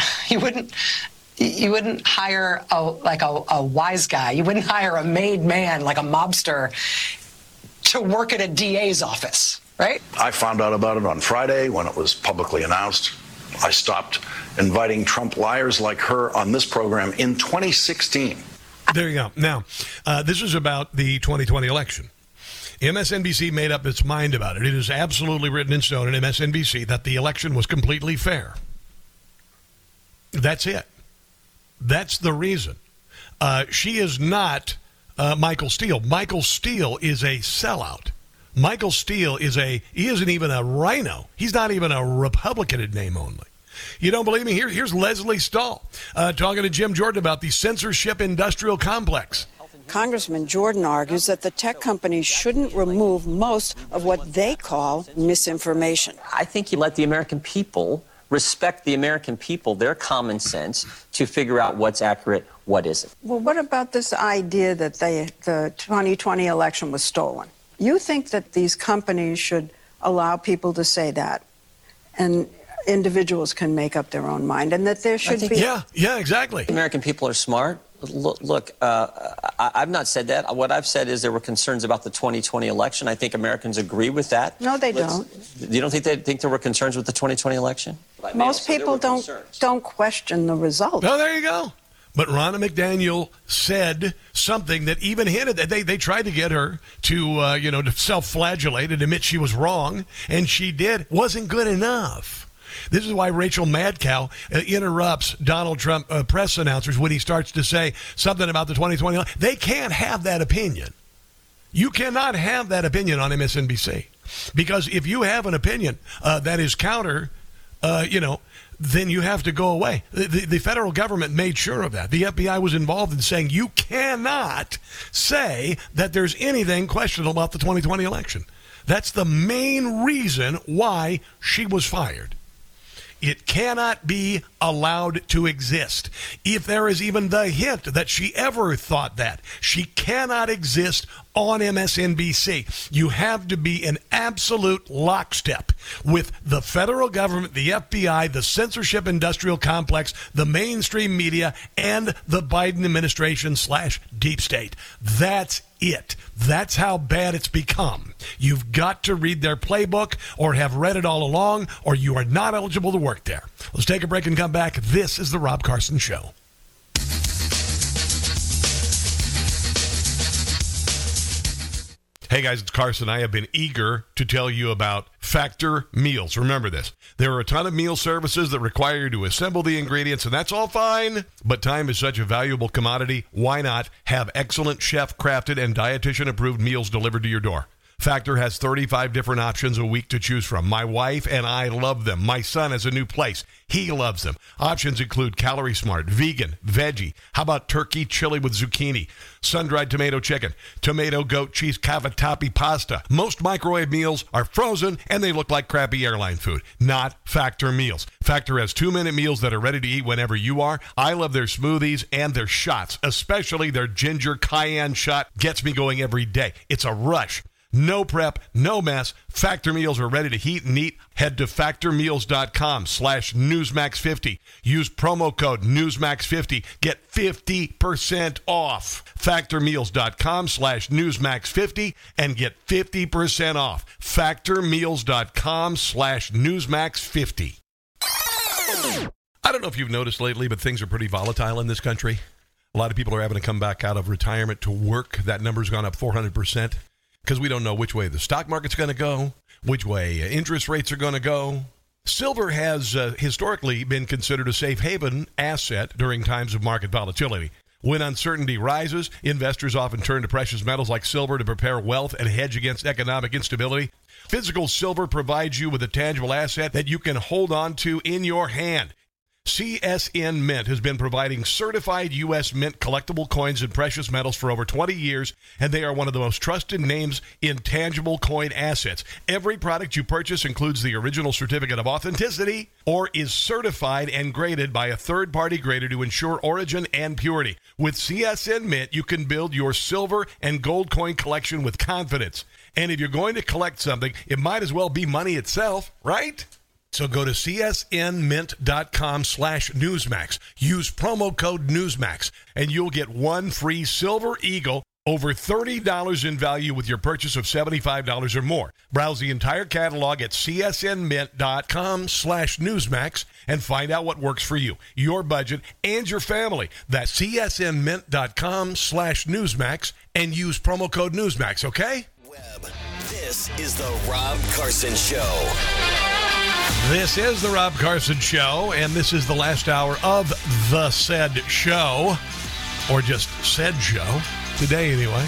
hire a wise guy. You wouldn't hire a made man like a mobster to work at a DA's office, right? I found out about it on Friday when it was publicly announced. I stopped inviting Trump liars like her on this program in 2016. There you go. Now, this is about the 2020 election. MSNBC made up its mind about it. It is absolutely written in stone in MSNBC that the election was completely fair. That's it. That's the reason. She is not Michael Steele. Michael Steele is a sellout. Michael Steele he isn't even a rhino. He's not even a Republican in name only. You don't believe me? Here's Leslie Stahl talking to Jim Jordan about the censorship industrial complex. Congressman Jordan argues that the tech companies shouldn't remove most of what they call misinformation. I think you let the American people respect the American people, their common sense, to figure out what's accurate, what isn't. Well, what about this idea that the 2020 election was stolen? You think that these companies should allow people to say that, and individuals can make up their own mind, and that there should be... Yeah, exactly. American people are smart. Look, I've not said that. What I've said is there were concerns about the 2020 election. I think Americans agree with that. No, they don't. You don't think they think there were concerns with the 2020 election? Most people don't question the result. Oh, there you go. But Ronna McDaniel said something that even hinted that they tried to get her to, to self-flagellate and admit she was wrong, and she did. Wasn't good enough. This is why Rachel Madcow interrupts Donald Trump press announcers when he starts to say something about the 2020 election. They can't have that opinion. You cannot have that opinion on MSNBC. Because if you have an opinion that is counter, then you have to go away. The federal government made sure of that. The FBI was involved in saying you cannot say that there's anything questionable about the 2020 election. That's the main reason why she was fired. It cannot be allowed to exist. If there is even the hint that she ever thought that, she cannot exist on MSNBC. You have to be in absolute lockstep with the federal government, the FBI, the censorship industrial complex, the mainstream media, and the Biden administration / deep state. That's it. That's how bad it's become. You've got to read their playbook or have read it all along, or you are not eligible to work there. Let's take a break and come back. This is The Rob Carson Show. Hey guys, it's Carson. I have been eager to tell you about Factor Meals. Remember this. There are a ton of meal services that require you to assemble the ingredients, and that's all fine. But time is such a valuable commodity. Why not have excellent chef-crafted and dietitian-approved meals delivered to your door? Factor has 35 different options a week to choose from. My wife and I love them. My son has a new place. He loves them. Options include Calorie Smart, vegan, veggie. How about turkey chili with zucchini, sun-dried tomato chicken, tomato goat cheese cavatappi pasta. Most microwave meals are frozen and they look like crappy airline food. Not Factor meals. Factor has 2-minute meals that are ready to eat whenever you are. I love their smoothies and their shots, especially their ginger cayenne shot. Gets me going every day. It's a rush. No prep, no mess. Factor meals are ready to heat and eat. Head to factormeals.com/Newsmax50. Use promo code Newsmax50. Get 50% off. Factormeals.com/Newsmax50 and get 50% off. Factormeals.com/Newsmax50. I don't know if you've noticed lately, but things are pretty volatile in this country. A lot of people are having to come back out of retirement to work. That number's gone up 400%. Because we don't know which way the stock market's going to go, which way interest rates are going to go. Silver has historically been considered a safe haven asset during times of market volatility. When uncertainty rises, investors often turn to precious metals like silver to prepare wealth and hedge against economic instability. Physical silver provides you with a tangible asset that you can hold on to in your hand. CSN Mint has been providing certified U.S. Mint collectible coins and precious metals for over 20 years, and they are one of the most trusted names in tangible coin assets. Every product you purchase includes the original certificate of authenticity or is certified and graded by a third-party grader to ensure origin and purity. With CSN Mint, you can build your silver and gold coin collection with confidence. And if you're going to collect something, it might as well be money itself, right? So go to csnmint.com/Newsmax. Use promo code Newsmax, and you'll get one free Silver Eagle over $30 in value with your purchase of $75 or more. Browse the entire catalog at csnmint.com/Newsmax and find out what works for you, your budget, and your family. That's csnmint.com/Newsmax and use promo code Newsmax, okay? This is the Rob Carson Show. This is the Rob Carson Show, and this is the last hour of the said show, or just said show, today anyway.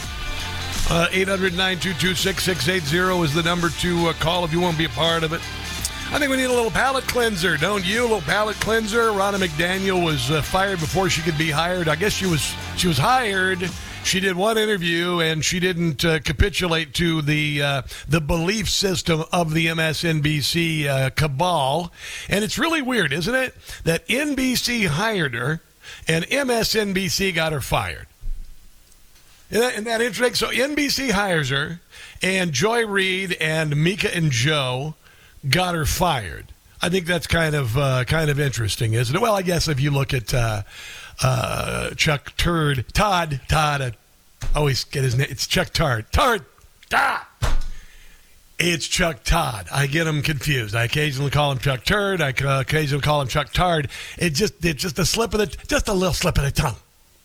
800-922-6680 is the number to call if you want to be a part of it. I think we need a little palate cleanser, don't you? A little palate cleanser. Ronna McDaniel was fired before she could be hired. I guess she was hired. She did one interview, and she didn't capitulate to the belief system of the MSNBC cabal. And it's really weird, isn't it, that NBC hired her and MSNBC got her fired. Isn't that interesting? So NBC hires her, and Joy Reid and Mika and Joe got her fired. I think that's kind of interesting, isn't it? Well, I guess if you look at Chuck Todd, I always get his name. It's Chuck Todd. It's Chuck Todd. I get him confused. I occasionally call him Chuck Turd. I occasionally call him Chuck Tard. It's just a little slip of the tongue.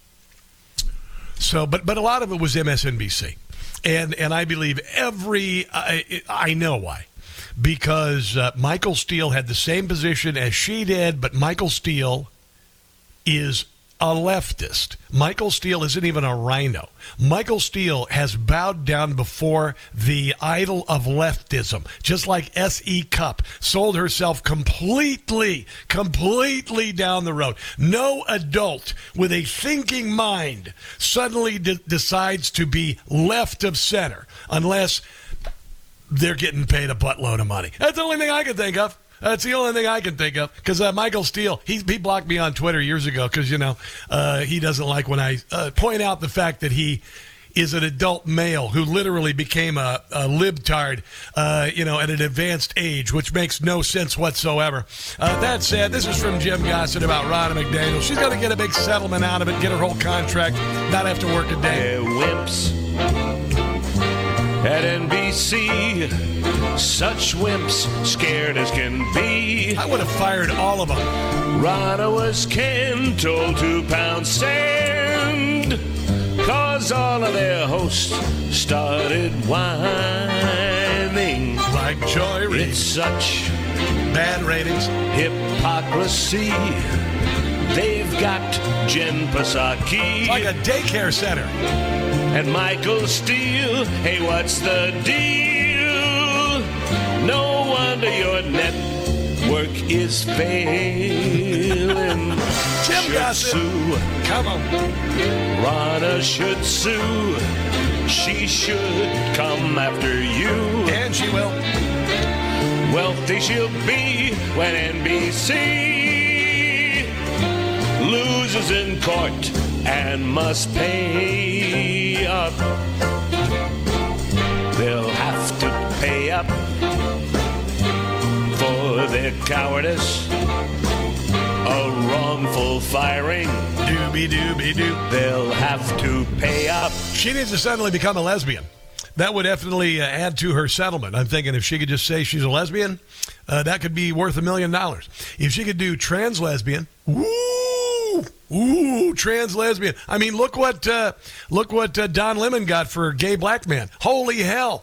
So, but a lot of it was MSNBC, and I believe I know why. Because Michael Steele had the same position as she did, but Michael Steele is a leftist. Michael Steele isn't even a rhino. Michael Steele has bowed down before the idol of leftism, just like S.E. Cupp sold herself completely down the road. No adult with a thinking mind suddenly decides to be left of center unless they're getting paid a buttload of money. That's the only thing I can think of. That's the only thing I can think of. Because Michael Steele, he blocked me on Twitter years ago because, he doesn't like when I point out the fact that he is an adult male who literally became a libtard, at an advanced age, which makes no sense whatsoever. That said, this is from Jim Gossett about Ronna McDaniel. She's going to get a big settlement out of it, get her whole contract, not have to work a day. They're wimps at NBC, such wimps, scared as can be. I would have fired all of them. Ronna was Ken, told 2 pounds sand, 'cause all of their hosts started whining. Like Joy Reid. It's such bad ratings. Hypocrisy. They've got Jen Psaki. It's like a daycare center. And Michael Steele. Hey, what's the deal? No wonder your network is failing. Jim Gossett. Come on. Ronna should sue. She should come after you. And she will. Wealthy she'll be when NBC loses in court and must pay up. They'll have to pay up for their cowardice. A wrongful firing. Doobie-doobie-doo. They'll have to pay up. She needs to suddenly become a lesbian. That would definitely add to her settlement. I'm thinking if she could just say she's a lesbian, that could be worth $1 million. If she could do trans lesbian, trans lesbian. I mean, look what Don Lemon got for gay black man. Holy hell.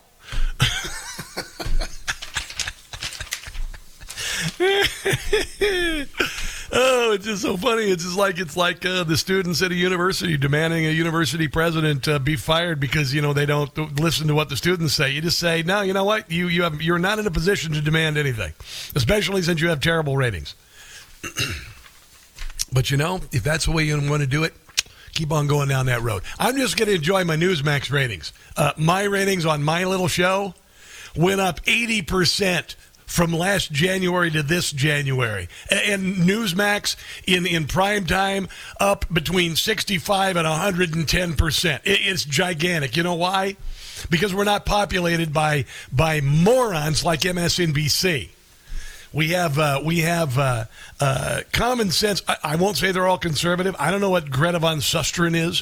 Oh, it's just so funny. It's like the students at a university demanding a university president be fired because they don't listen to what the students say. You just say, no, you know what? You're not in a position to demand anything, especially since you have terrible ratings. But if that's the way you want to do it, keep on going down that road. I'm just going to enjoy my Newsmax ratings. My ratings on my little show went up 80%. From last January to this January. And Newsmax in prime time up between 65 and 110%. It's gigantic. You know why? Because we're not populated by morons like MSNBC. We have common sense. I won't say they're all conservative. I don't know what Greta Van Susteren is.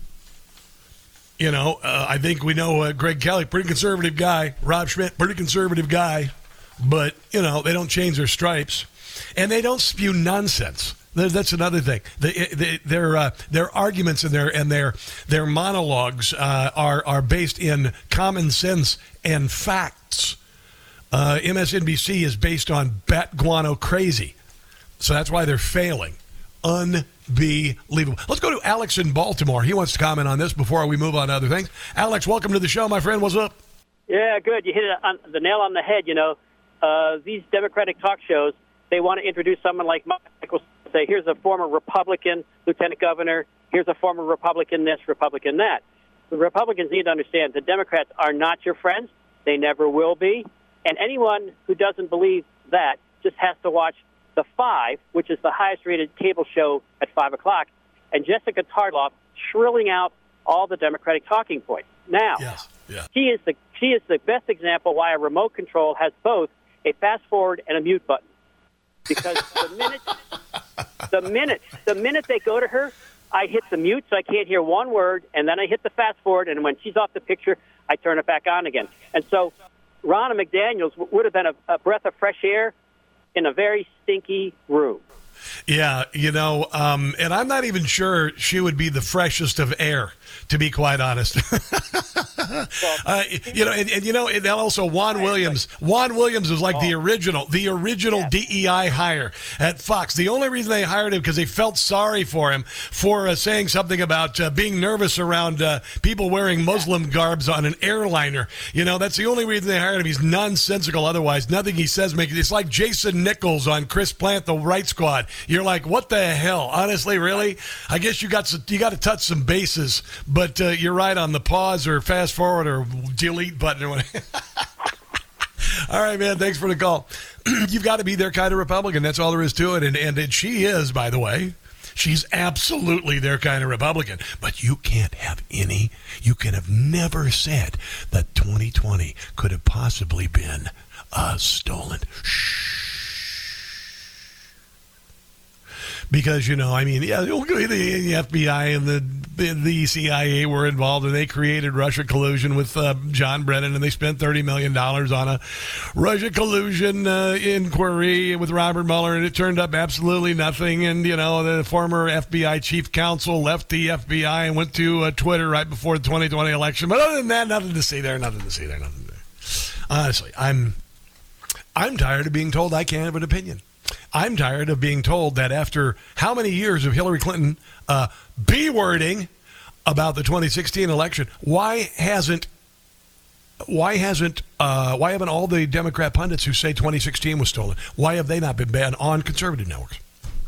I think we know Greg Kelly, pretty conservative guy. Rob Schmidt, pretty conservative guy. But, they don't change their stripes. And they don't spew nonsense. That's another thing. Their arguments and their monologues are based in common sense and facts. MSNBC is based on bat guano crazy. So that's why they're failing. Unbelievable. Let's go to Alex in Baltimore. He wants to comment on this before we move on to other things. Alex, welcome to the show, my friend. What's up? Yeah, good. You hit it on the nail on the head, These Democratic talk shows, they want to introduce someone like Michael, say, here's a former Republican lieutenant governor, here's a former Republican this, Republican that. The Republicans need to understand the Democrats are not your friends. They never will be. And anyone who doesn't believe that just has to watch The Five, which is the highest-rated cable show at 5 o'clock, and Jessica Tartloff shrilling out all the Democratic talking points. Now, she is the best example why a remote control has both a fast forward and a mute button, because the minute they go to her, I hit the mute so I can't hear one word, and then I hit the fast forward, and when she's off the picture, I turn it back on again. And so Ronna McDaniel would have been a breath of fresh air in a very stinky room. Yeah, and I'm not even sure she would be the freshest of air, to be quite honest. And also Juan Williams. Juan Williams was like the original DEI hire at Fox. The only reason they hired him because they felt sorry for him for saying something about being nervous around people wearing Muslim garbs on an airliner. That's the only reason they hired him. He's nonsensical otherwise. Nothing he says makes it. It's like Jason Nichols on Chris Plant, The Right Squad. You're like, what the hell? Honestly, really? I guess you got to touch some bases, but you're right on the pause or fast forward or delete button or whatever. All right, man. Thanks for the call. You've got to be their kind of Republican. That's all there is to it. And she is, by the way. She's absolutely their kind of Republican. But you can't have any. You can have never said that 2020 could have possibly been stolen. Shh. Because, the FBI and the CIA were involved, and they created Russia collusion with John Brennan, and they spent $30 million on a Russia collusion inquiry with Robert Mueller, and it turned up absolutely nothing. And, the former FBI chief counsel left the FBI and went to Twitter right before the 2020 election. But other than that, nothing to see there. Honestly, I'm tired of being told I can't have an opinion. I'm tired of being told that after how many years of Hillary Clinton B-wording about the 2016 election, why haven't all the Democrat pundits who say 2016 was stolen, why have they not been banned on conservative networks?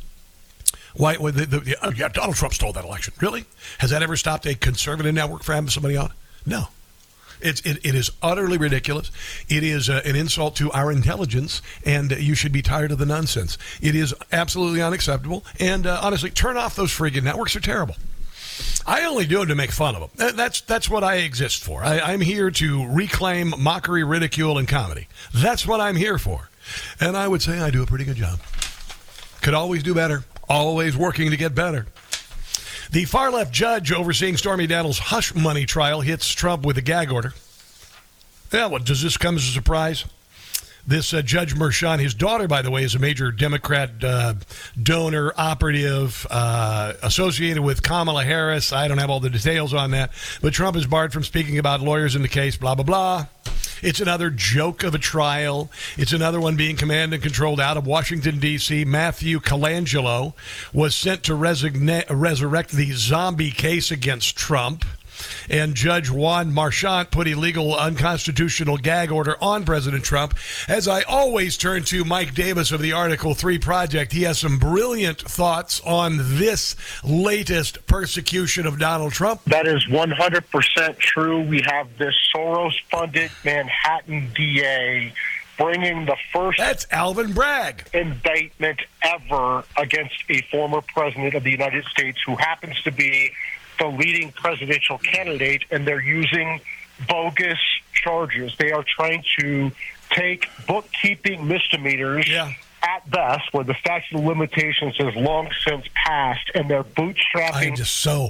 Why? Donald Trump stole that election. Really? Has that ever stopped a conservative network from having somebody on? No. It is utterly ridiculous. It is an insult to our intelligence, and you should be tired of the nonsense. It is absolutely unacceptable, and honestly, turn off those friggin' networks. They're terrible. I only do them to make fun of them. That's what I exist for. I'm here to reclaim mockery, ridicule, and comedy. That's what I'm here for. And I would say I do a pretty good job. Could always do better. Always working to get better. The far-left judge overseeing Stormy Daniels' hush money trial hits Trump with a gag order. Yeah, well, does this come as a surprise? This Judge Merchan, his daughter, by the way, is a major Democrat donor, operative, associated with Kamala Harris. I don't have all the details on that. But Trump is barred from speaking about lawyers in the case, blah, blah, blah. It's another joke of a trial. It's another one being commanded and controlled out of Washington, D.C. Matthew Colangelo was sent to resurrect the zombie case against Trump. And Judge Juan Marchant put illegal, unconstitutional gag order on President Trump. As I always turn to Mike Davis of the Article 3 Project, he has some brilliant thoughts on this latest persecution of Donald Trump. That is 100% true. We have this Soros-funded Manhattan DA bringing the first That's Alvin Bragg indictment ever against a former president of the United States who happens to be the leading presidential candidate, and they're using bogus charges. They are trying to take bookkeeping misdemeanors at best, where the statute of limitations has long since passed, and they're bootstrapping. I'm just so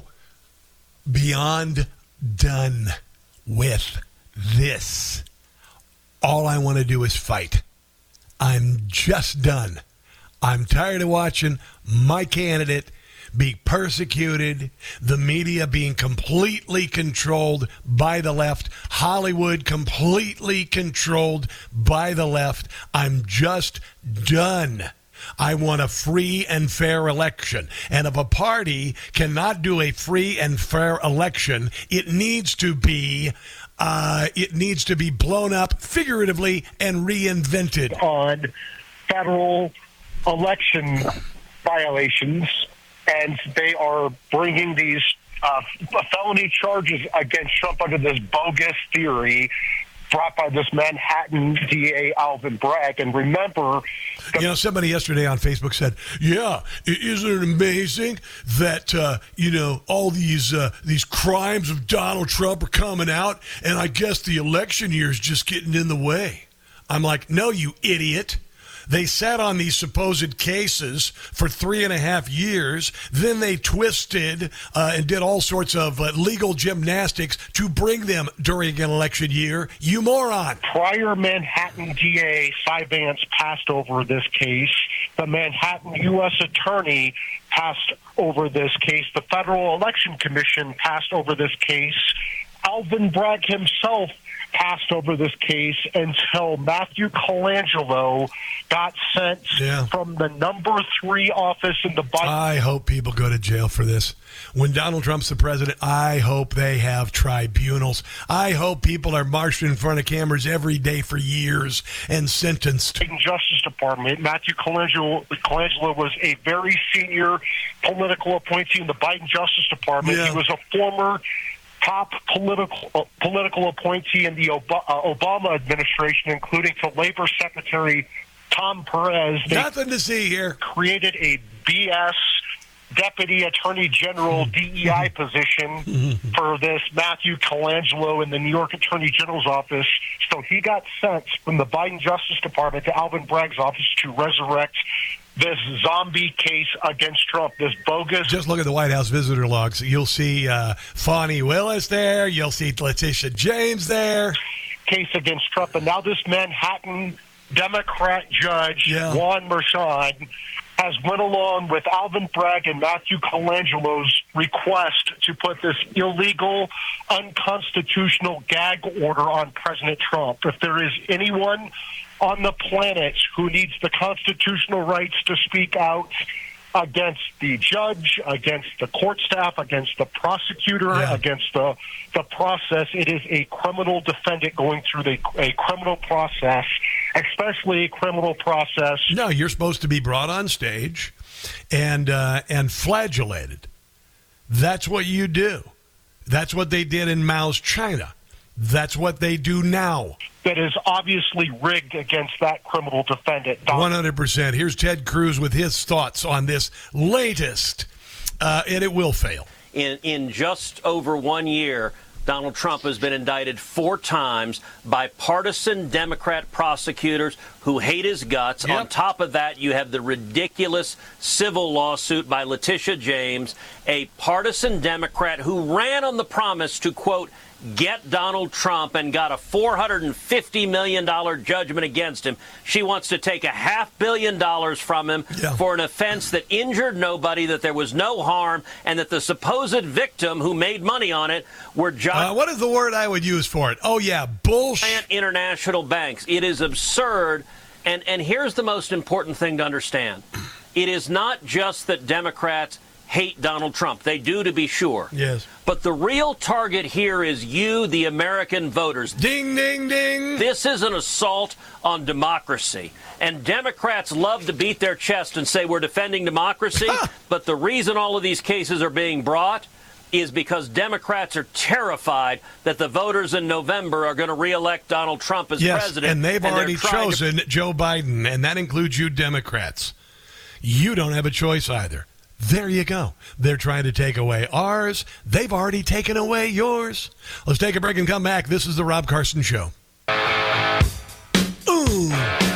beyond done with this. All I want to do is fight. I'm just done. I'm tired of watching my candidate be persecuted, the media being completely controlled by the left, Hollywood completely controlled by the left. I'm just done. I want a free and fair election. And if a party cannot do a free and fair election, it needs to be blown up figuratively and reinvented. On federal election violations, and they are bringing these felony charges against Trump under this bogus theory brought by this Manhattan DA, Alvin Bragg. And remember... somebody yesterday on Facebook said, isn't it amazing that, all these crimes of Donald Trump are coming out, and I guess the election year is just getting in the way. I'm like, no, you idiot. They sat on these supposed cases for 3.5 years. Then they twisted and did all sorts of legal gymnastics to bring them during an election year. You moron. Prior Manhattan DA Cy Vance passed over this case. The Manhattan U.S. Attorney passed over this case. The Federal Election Commission passed over this case. Alvin Bragg himself passed over this case until Matthew Colangelo got sent from the number 3 office in the Biden. I hope people go to jail for this. When Donald Trump's the president, I hope they have tribunals. I hope people are marched in front of cameras every day for years and sentenced. Biden Justice Department, Matthew Colangelo was a very senior political appointee in the Biden Justice Department. He was a former top political appointee in the Obama administration, including to Labor Secretary Tom Perez. Nothing to see here. Created a BS Deputy Attorney General DEI position for this Matthew Colangelo in the New York Attorney General's office. So he got sent from the Biden Justice Department to Alvin Bragg's office to resurrect this zombie case against Trump, this bogus. Just look at the White House visitor logs. You'll see Fani Willis there. You'll see Letitia James there. Case against Trump. And now this Manhattan Democrat judge, Juan Merchan, has went along with Alvin Bragg and Matthew Colangelo's request to put this illegal, unconstitutional gag order on President Trump. If there is anyone on the planet who needs the constitutional rights to speak out against the judge, against the court staff, against the prosecutor, against the process, it is a criminal defendant going through a criminal process, especially a criminal process. No, you're supposed to be brought on stage and flagellated. That's what you do. That's what they did in Mao's China. That's what they do now. That is obviously rigged against that criminal defendant. 100%. Here's Ted Cruz with his thoughts on this latest, and it will fail. In just over 1 year, Donald Trump has been indicted 4 times by partisan Democrat prosecutors who hate his guts. Yep. On top of that, you have the ridiculous civil lawsuit by Letitia James, a partisan Democrat who ran on the promise to, quote, get Donald Trump and got a $450 million judgment against him. She wants to take $500 million from him for an offense that injured nobody, that there was no harm, and that the supposed victim who made money on it were what is the word I would use for it? Oh, yeah, bullshit. International banks. It is absurd. And here's the most important thing to understand. It is not just that Democrats hate Donald Trump. They do, to be sure. Yes. But the real target here is you, the American voters. Ding, ding, ding. This is an assault on democracy. And Democrats love to beat their chest and say we're defending democracy. But the reason all of these cases are being brought is because Democrats are terrified that the voters in November are going to reelect Donald Trump as president. And they've already chosen Joe Biden, and that includes you Democrats. You don't have a choice either. There you go. They're trying to take away ours. They've already taken away yours. Let's take a break and come back. This is the Rob Carson Show. Ooh.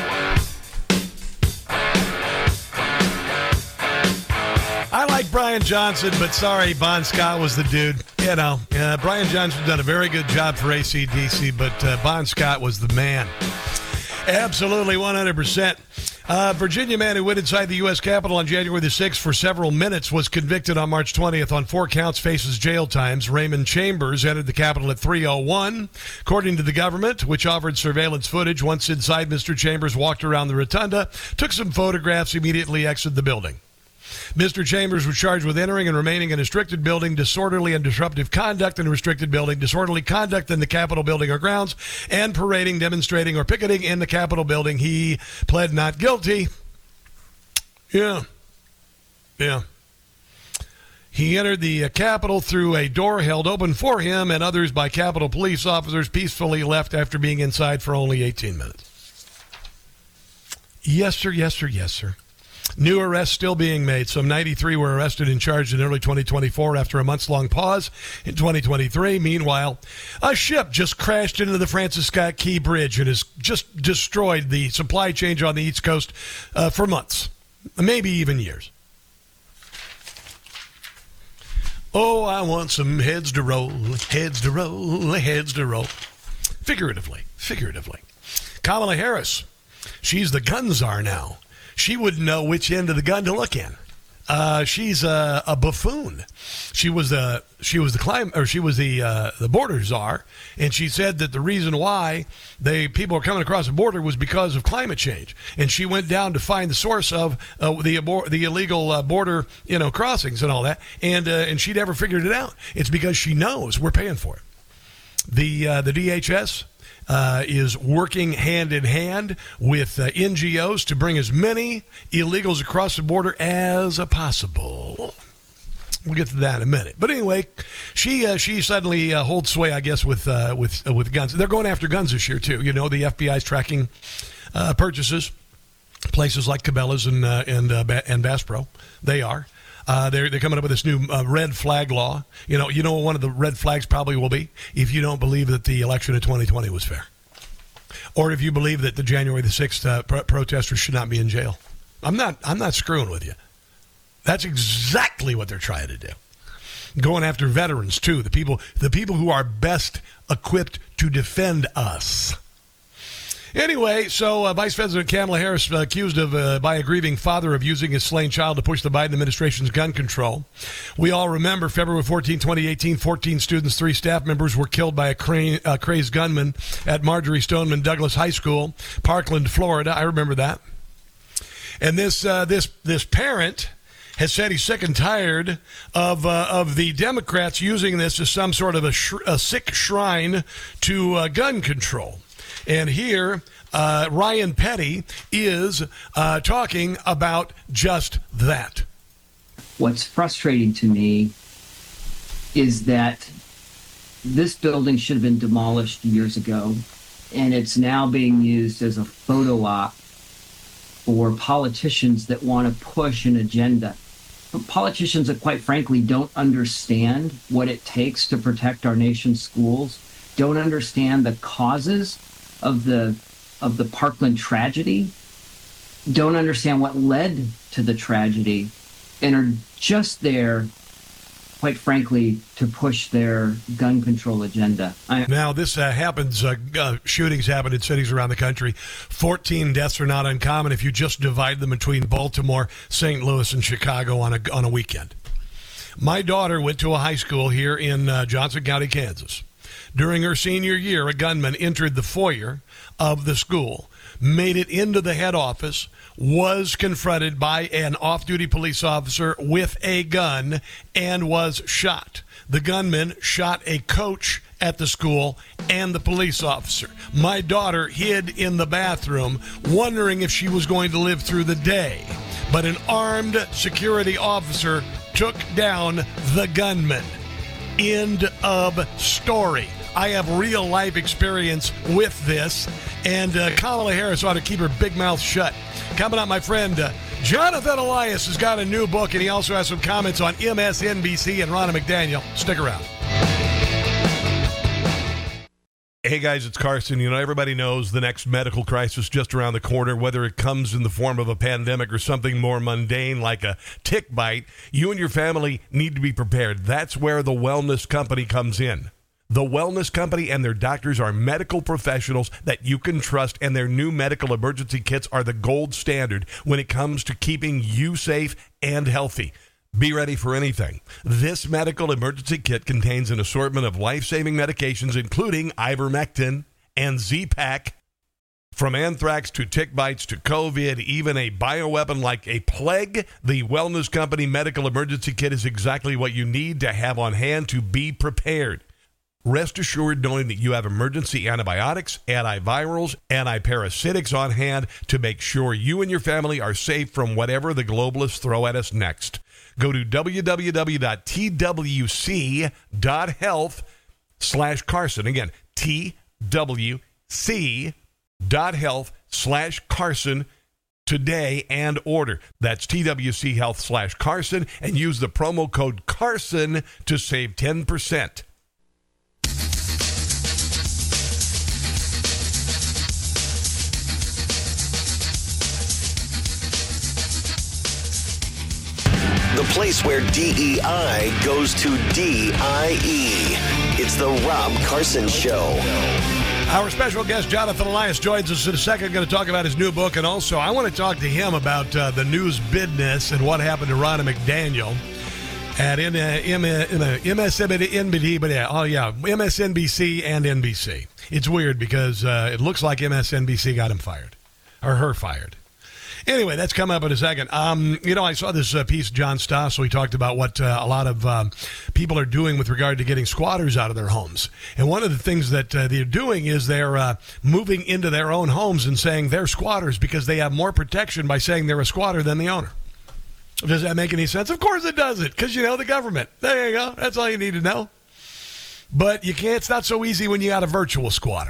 I like Brian Johnson, but sorry, Bon Scott was the dude. You know, Brian Johnson's done a very good job for AC/DC, but Bon Scott was the man. Absolutely, 100%. Virginia man who went inside the U.S. Capitol on January the 6th for several minutes was convicted on March 20th on 4 counts, faces jail times. Raymond Chambers entered the Capitol at 3:01. According to the government, which offered surveillance footage, once inside, Mr. Chambers walked around the rotunda, took some photographs, immediately exited the building. Mr. Chambers was charged with entering and remaining in a restricted building, disorderly and disruptive conduct in a restricted building, disorderly conduct in the Capitol building or grounds, and parading, demonstrating, or picketing in the Capitol building. He pled not guilty. Yeah. He entered the Capitol through a door held open for him and others by Capitol police officers, peacefully left after being inside for only 18 minutes. Yes, sir, yes, sir, yes, sir. New arrests still being made. Some 93 were arrested and charged in early 2024 after a months-long pause in 2023. Meanwhile, a ship just crashed into the Francis Scott Key Bridge and has just destroyed the supply chain on the East Coast for months, maybe even years. Oh, I want some heads to roll, heads to roll, heads to roll. Figuratively. Kamala Harris, she's the gun czar now. She wouldn't know which end of the gun to look in. She's a buffoon. She was the border czar, and she said that the reason why people are coming across the border was because of climate change. And she went down to find the source of the illegal border, crossings and all that. And she never figured it out. It's because she knows we're paying for it. The DHS is working hand in hand with NGOs to bring as many illegals across the border as possible. We'll get to that in a minute. But anyway, she suddenly holds sway, I guess, with guns. They're going after guns this year too. The FBI's tracking purchases Places like Cabela's and Bass Pro, they are. They're coming up with this new red flag law. You know what one of the red flags probably will be? If you don't believe that the election of 2020 was fair. Or if you believe that the January the 6th protesters should not be in jail. I'm not screwing with you. That's exactly what they're trying to do. Going after veterans, too, the people who are best equipped to defend us. Anyway, so Vice President Kamala Harris accused by a grieving father of using his slain child to push the Biden administration's gun control. We all remember February 14, 2018, 14 students, 3 staff members were killed by a crazed gunman at Marjorie Stoneman Douglas High School, Parkland, Florida. I remember that. And this parent has said he's sick and tired of the Democrats using this as some sort of a sick shrine to gun control. And here, Ryan Petty is talking about just that. What's frustrating to me is that this building should have been demolished years ago, and it's now being used as a photo op for politicians that want to push an agenda. Politicians that, quite frankly, don't understand what it takes to protect our nation's schools, don't understand the causes of the Parkland tragedy, don't understand what led to the tragedy, and are just there, quite frankly, to push their gun control agenda. Now, this happens, shootings happen in cities around the country. 14 deaths are not uncommon if you just divide them between Baltimore, St. Louis, and Chicago on a weekend. My daughter went to a high school here in Johnson County, Kansas. During her senior year, a gunman entered the foyer of the school, made it into the head office, was confronted by an off-duty police officer with a gun, and was shot. The gunman shot a coach at the school and the police officer. My daughter hid in the bathroom, wondering if she was going to live through the day. But an armed security officer took down the gunman. End of story. I have real life experience with this, and Kamala Harris ought to keep her big mouth shut. Coming up, my friend Jonathan Elias has got a new book, and he also has some comments on MSNBC and Ronna McDaniel. Stick around. Hey guys, it's Carson. Everybody knows the next medical crisis just around the corner, whether it comes in the form of a pandemic or something more mundane like a tick bite. You and your family need to be prepared. That's where the Wellness Company comes in. The Wellness Company and their doctors are medical professionals that you can trust, and their new medical emergency kits are the gold standard when it comes to keeping you safe and healthy. Be ready for anything. This medical emergency kit contains an assortment of life-saving medications, including ivermectin and Z-Pak. From anthrax to tick bites to COVID, even a bioweapon like a plague, the Wellness Company Medical Emergency Kit is exactly what you need to have on hand to be prepared. Rest assured knowing that you have emergency antibiotics, antivirals, antiparasitics on hand to make sure you and your family are safe from whatever the globalists throw at us next. Go to twc.health/Carson. Again, twc.health/Carson today and order. That's TWC Health/Carson, and use the promo code Carson to save 10%. The place where DEI goes to DIE. It's the Rob Carson Show. Our special guest, Jonathan Elias, joins us in a second. Going to talk about his new book, and also I want to talk to him about the news business and what happened to Ronna McDaniel at MSNBC and NBC. It's weird because it looks like MSNBC got him fired, or her fired. Anyway, that's coming up in a second. I saw this piece, John Stossel. He talked about what a lot of people are doing with regard to getting squatters out of their homes. And one of the things that they're doing is they're moving into their own homes and saying they're squatters because they have more protection by saying they're a squatter than the owner. Does that make any sense? Of course it doesn't, because, the government. There you go. That's all you need to know. But you can't. It's not so easy when you got a virtual squatter.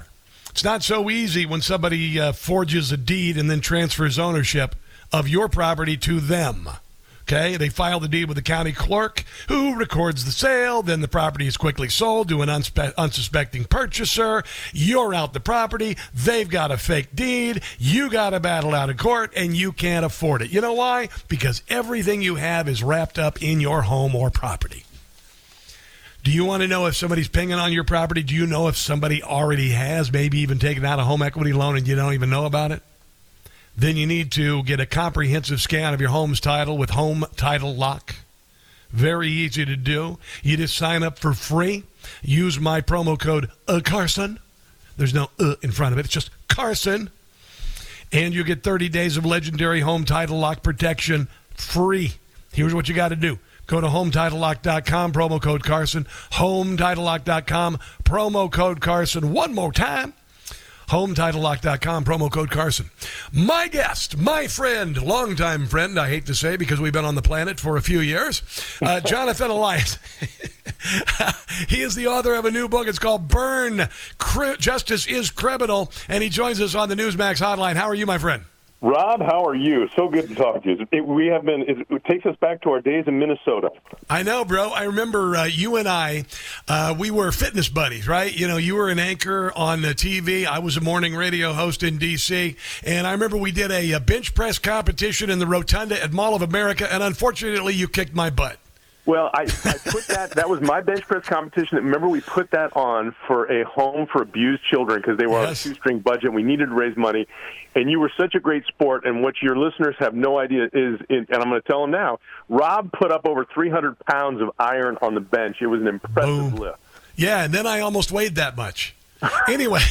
It's not so easy when somebody forges a deed and then transfers ownership of your property to them. Okay, they file the deed with the county clerk who records the sale. Then the property is quickly sold to an unsuspecting purchaser. You're out the property. They've got a fake deed. You got to battle out of court, and you can't afford it. You know why? Because everything you have is wrapped up in your home or property. Do you want to know if somebody's pinging on your property? Do you know if somebody already has maybe even taken out a home equity loan and you don't even know about it? Then you need to get a comprehensive scan of your home's title with Home Title Lock. Very easy to do. You just sign up for free. Use my promo code Carson. There's no in front of it. It's just Carson. And you get 30 days of legendary Home Title Lock protection free. Here's what you got to do. Go to HomeTitleLock.com, promo code Carson. HomeTitleLock.com, promo code Carson. One more time. HomeTitleLock.com, promo code Carson. My guest, my friend, longtime friend, I hate to say because we've been on the planet for a few years, Jonathan Elias. He is the author of a new book. It's called Burn, Justice is Criminal, and he joins us on the Newsmax hotline. How are you, my friend? Rob, how are you? So good to talk to you. It takes us back to our days in Minnesota. I know, bro. I remember you and I, we were fitness buddies, right? You know, you were an anchor on TV. I was a morning radio host in D.C., and I remember we did a bench press competition in the Rotunda at Mall of America, and unfortunately, you kicked my butt. Well, I put that was my bench press competition. Remember, we put that on for a home for abused children because they were on a shoestring budget. We needed to raise money, and you were such a great sport. And what your listeners have no idea is, and I'm going to tell them now, Rob put up over 300 pounds of iron on the bench. It was an impressive lift. Yeah, and then I almost weighed that much. Anyway.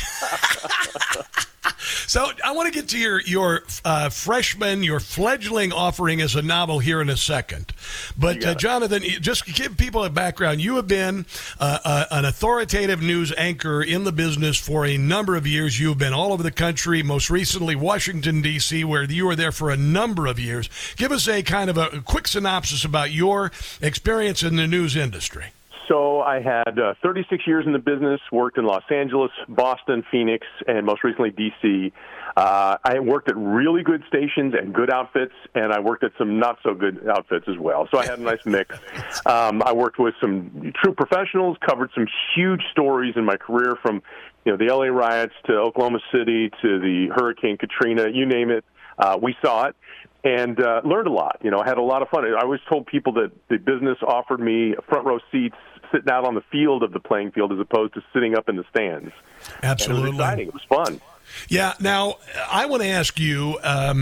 So I want to get to your freshman, your fledgling offering as a novel here in a second. But Jonathan, just give people a background. You have been an authoritative news anchor in the business for a number of years. You've been all over the country, most recently Washington, D.C., where you were there for a number of years. Give us a kind of a quick synopsis about your experience in the news industry. So I had 36 years in the business, worked in Los Angeles, Boston, Phoenix, and most recently D.C. I worked at really good stations and good outfits, and I worked at some not-so-good outfits as well. So I had a nice mix. I worked with some true professionals, covered some huge stories in my career from the L.A. riots to Oklahoma City to the Hurricane Katrina, you name it. We saw it. And learned a lot. I had a lot of fun. I always told people that the business offered me front row seats sitting out on the field of the playing field as opposed to sitting up in the stands. Absolutely. And it was exciting. It was fun. Yeah. Now, I want to ask you,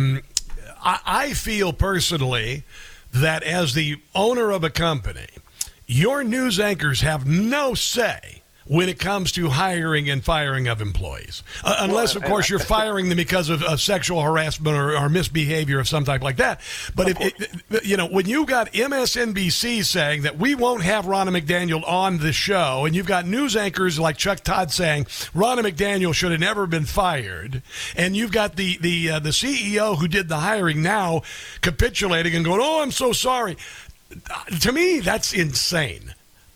I feel personally that as the owner of a company, your news anchors have no say when it comes to hiring and firing of employees. Unless, of course, you're firing them because of sexual harassment or misbehavior of some type like that. But, when you got MSNBC saying that we won't have Ronna McDaniel on the show, and you've got news anchors like Chuck Todd saying Ronna McDaniel should have never been fired, and you've got the CEO who did the hiring now capitulating and going, oh, I'm so sorry. To me, that's insane.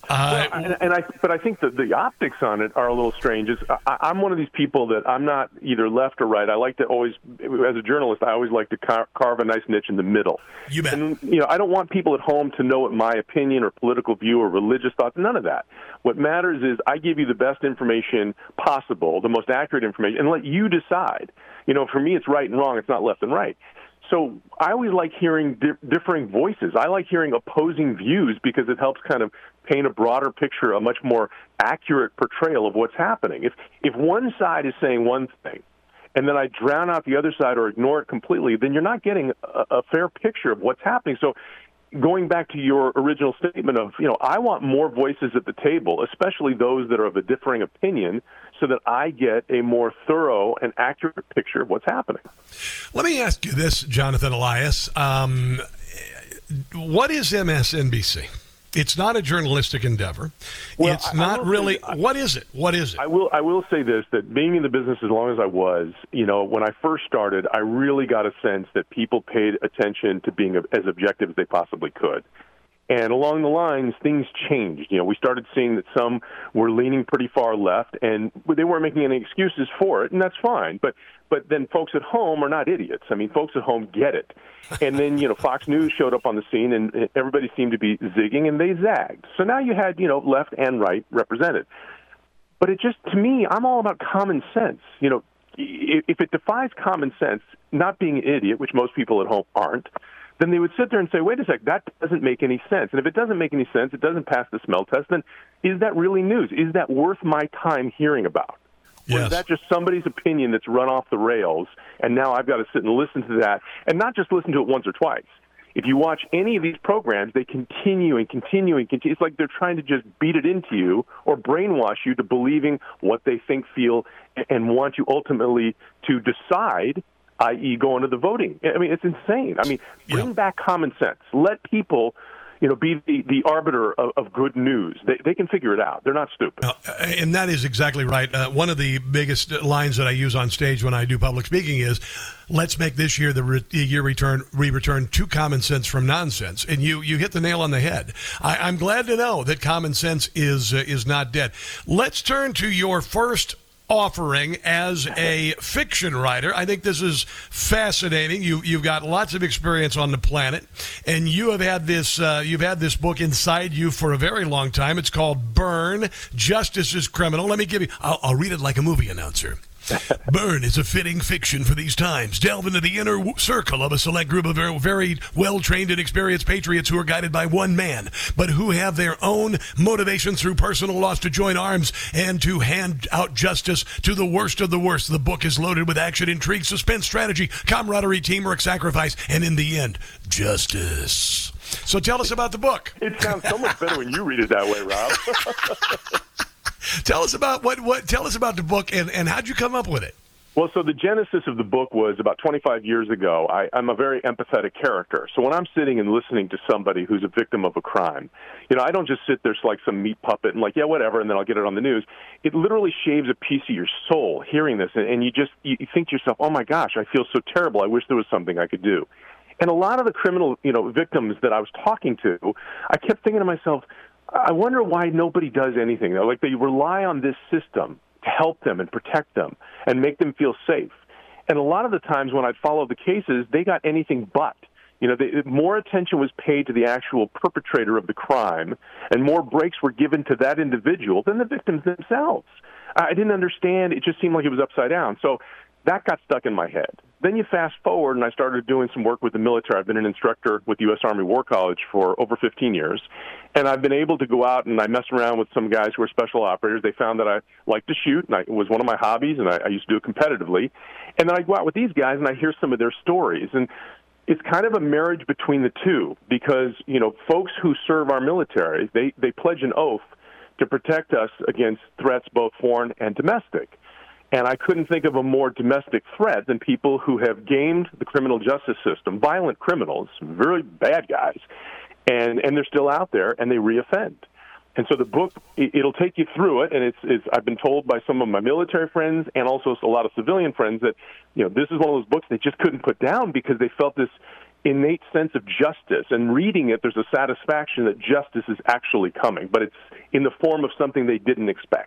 But I think that the optics on it are a little strange. I'm one of these people that I'm not either left or right. I like to always, as a journalist, I always like to carve a nice niche in the middle. You bet. And, I don't want people at home to know what my opinion or political view or religious thoughts, none of that. What matters is I give you the best information possible, the most accurate information, and let you decide. For me, it's right and wrong. It's not left and right. So I always like hearing differing voices. I like hearing opposing views because it helps kind of paint a broader picture, a much more accurate portrayal of what's happening. If one side is saying one thing and then I drown out the other side or ignore it completely, then you're not getting a fair picture of what's happening. So going back to your original statement of, I want more voices at the table, especially those that are of a differing opinion, so that I get a more thorough and accurate picture of what's happening. Let me ask you this, Jonathan Elias. What is MSNBC? It's not a journalistic endeavor. Well, it's not really. What is it? What is it? I will say this, that being in the business as long as I was, when I first started, I really got a sense that people paid attention to being as objective as they possibly could. And along the lines, things changed. We started seeing that some were leaning pretty far left, and they weren't making any excuses for it, and that's fine. But then folks at home are not idiots. I mean, folks at home get it. And then, Fox News showed up on the scene, and everybody seemed to be zigging, and they zagged. So now you had, left and right represented. But it just, to me, I'm all about common sense. If it defies common sense, not being an idiot, which most people at home aren't, then they would sit there and say, wait a sec, that doesn't make any sense. And if it doesn't make any sense, it doesn't pass the smell test, then is that really news? Is that worth my time hearing about? Yes. Or is that just somebody's opinion that's run off the rails, and now I've got to sit and listen to that, and not just listen to it once or twice. If you watch any of these programs, they continue and continue and continue. It's like they're trying to just beat it into you or brainwash you to believing what they think, feel, and want you ultimately to decide, i.e. go into the voting. I mean, it's insane. I mean, bring back common sense. Let people, be the arbiter of good news. They can figure it out. They're not stupid. And that is exactly right. One of the biggest lines that I use on stage when I do public speaking is, let's make this year the year we return to common sense from nonsense. And you hit the nail on the head. I'm glad to know that common sense is not dead. Let's turn to your first offering as a fiction writer. I think this is fascinating. You've got lots of experience on the planet, and you have had this book inside you for a very long time. It's called Burn: Justice is Criminal. Let me give you, I'll read it like a movie announcer. Burn is a fitting fiction for these times. Delve into the inner circle of a select group of very well-trained and experienced patriots who are guided by one man, but who have their own motivations through personal loss to join arms and to hand out justice to the worst of the worst. The book is loaded with action, intrigue, suspense, strategy, camaraderie, teamwork, sacrifice, and in the end, justice. So tell us about the book. It sounds so much better when you read it that way, Rob. Tell us about tell us about the book and how'd you come up with it? Well, so the genesis of the book was about 25 years ago. I'm a very empathetic character. So when I'm sitting and listening to somebody who's a victim of a crime, I don't just sit there like some meat puppet and like, yeah, whatever, and then I'll get it on the news. It literally shaves a piece of your soul hearing this, and you think to yourself, oh my gosh, I feel so terrible. I wish there was something I could do. And a lot of the criminal, victims that I was talking to, I kept thinking to myself, I wonder why nobody does anything. Like they rely on this system to help them and protect them and make them feel safe. And a lot of the times when I'd follow the cases, they got anything but. More attention was paid to the actual perpetrator of the crime, and more breaks were given to that individual than the victims themselves. I didn't understand. It just seemed like it was upside down. So that got stuck in my head. Then you fast forward, and I started doing some work with the military. I've been an instructor with the U.S. Army War College for over 15 years, and I've been able to go out and I mess around with some guys who are special operators. They found that I like to shoot, and it was one of my hobbies, and I used to do it competitively. And then I go out with these guys, and I hear some of their stories. And it's kind of a marriage between the two because, folks who serve our military, they pledge an oath to protect us against threats both foreign and domestic. And I couldn't think of a more domestic threat than people who have gamed the criminal justice system, violent criminals, very bad guys, and they're still out there and they reoffend. And so the book, it'll take you through it, and it's I've been told by some of my military friends and also a lot of civilian friends that, this is one of those books they just couldn't put down because they felt this innate sense of justice. And reading it, there's a satisfaction that justice is actually coming, but it's in the form of something they didn't expect.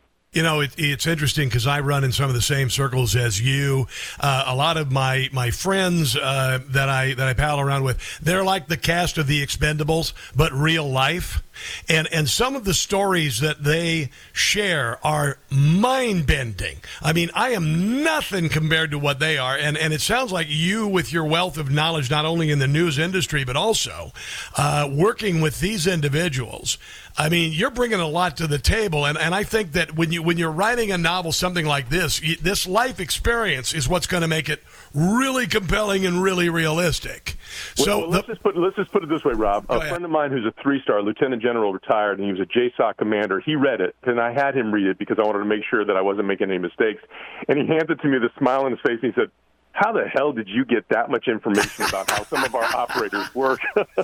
It's interesting because I run in some of the same circles as you. A lot of my friends that I pal around with, they're like the cast of The Expendables, but real life. And some of the stories that they share are mind-bending. I mean, I am nothing compared to what they are. And it sounds like you, with your wealth of knowledge, not only in the news industry, but also working with these individuals, I mean, you're bringing a lot to the table. And I think that when you're writing a novel, something like this life experience is what's going to make it really compelling and really realistic. So let's just put it this way, Rob. A friend of mine who's a 3-star lieutenant general, retired, and he was a JSOC commander. He read it, and I had him read it because I wanted to make sure that I wasn't making any mistakes. And he handed it to me with a smile on his face, and he said, how the hell did you get that much information about how some of our operators work?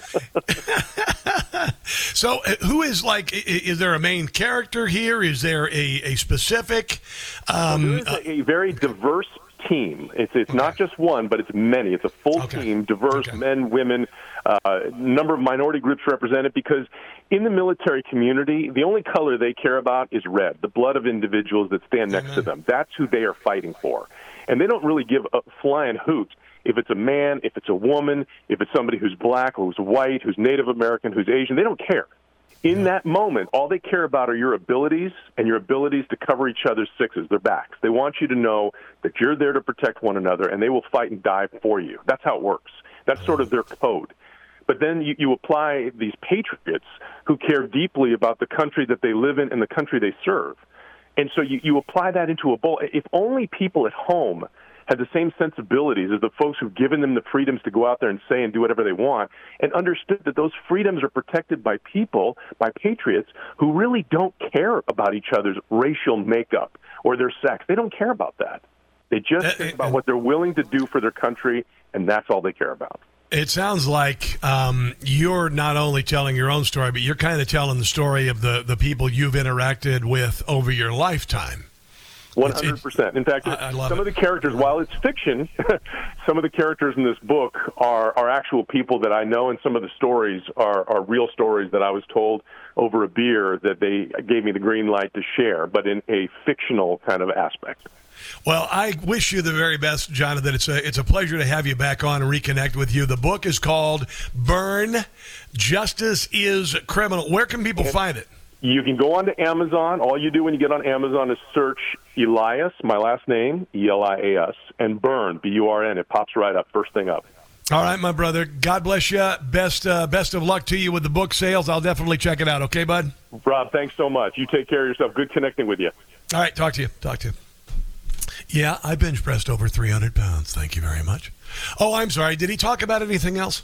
So who is is there a main character here? Is there a specific? There is a very diverse team. It's not just one, but it's many. It's a full team, diverse men, women, number of minority groups represented, because in the military community, the only color they care about is red, the blood of individuals that stand next to them. That's who they are fighting for. And they don't really give a flying hoot if it's a man, if it's a woman, if it's somebody who's black, who's white, who's Native American, who's Asian. They don't care. In that moment, all they care about are your abilities and your abilities to cover each other's sixes, their backs. They want you to know that you're there to protect one another, and they will fight and die for you. That's how it works. That's sort of their code. But then you apply these patriots who care deeply about the country that they live in and the country they serve. And so you apply that into a bowl. If only people at home had the same sensibilities as the folks who've given them the freedoms to go out there and say and do whatever they want, and understood that those freedoms are protected by people, by patriots, who really don't care about each other's racial makeup or their sex. They don't care about that. They just think about what they're willing to do for their country, and that's all they care about. It sounds like you're not only telling your own story, but you're kind of telling the story of the people you've interacted with over your lifetime. 100%. In fact, some of the characters, while it's fiction, some of the characters in this book are actual people that I know, and some of the stories are real stories that I was told over a beer that they gave me the green light to share, but in a fictional kind of aspect. Well, I wish you the very best, Jonathan. It's a pleasure to have you back on and reconnect with you. The book is called Burn, Justice is Criminal. Where can people find it? You can go on to Amazon. All you do when you get on Amazon is search Elias, my last name, E-L-I-A-S, and Burn, B-U-R-N. It pops right up, first thing up. All right, my brother. God bless you. Best of luck to you with the book sales. I'll definitely check it out. Okay, bud? Rob, thanks so much. You take care of yourself. Good connecting with you. All right, talk to you. Yeah, I bench pressed over 300 pounds. Thank you very much. Oh, I'm sorry. Did he talk about anything else?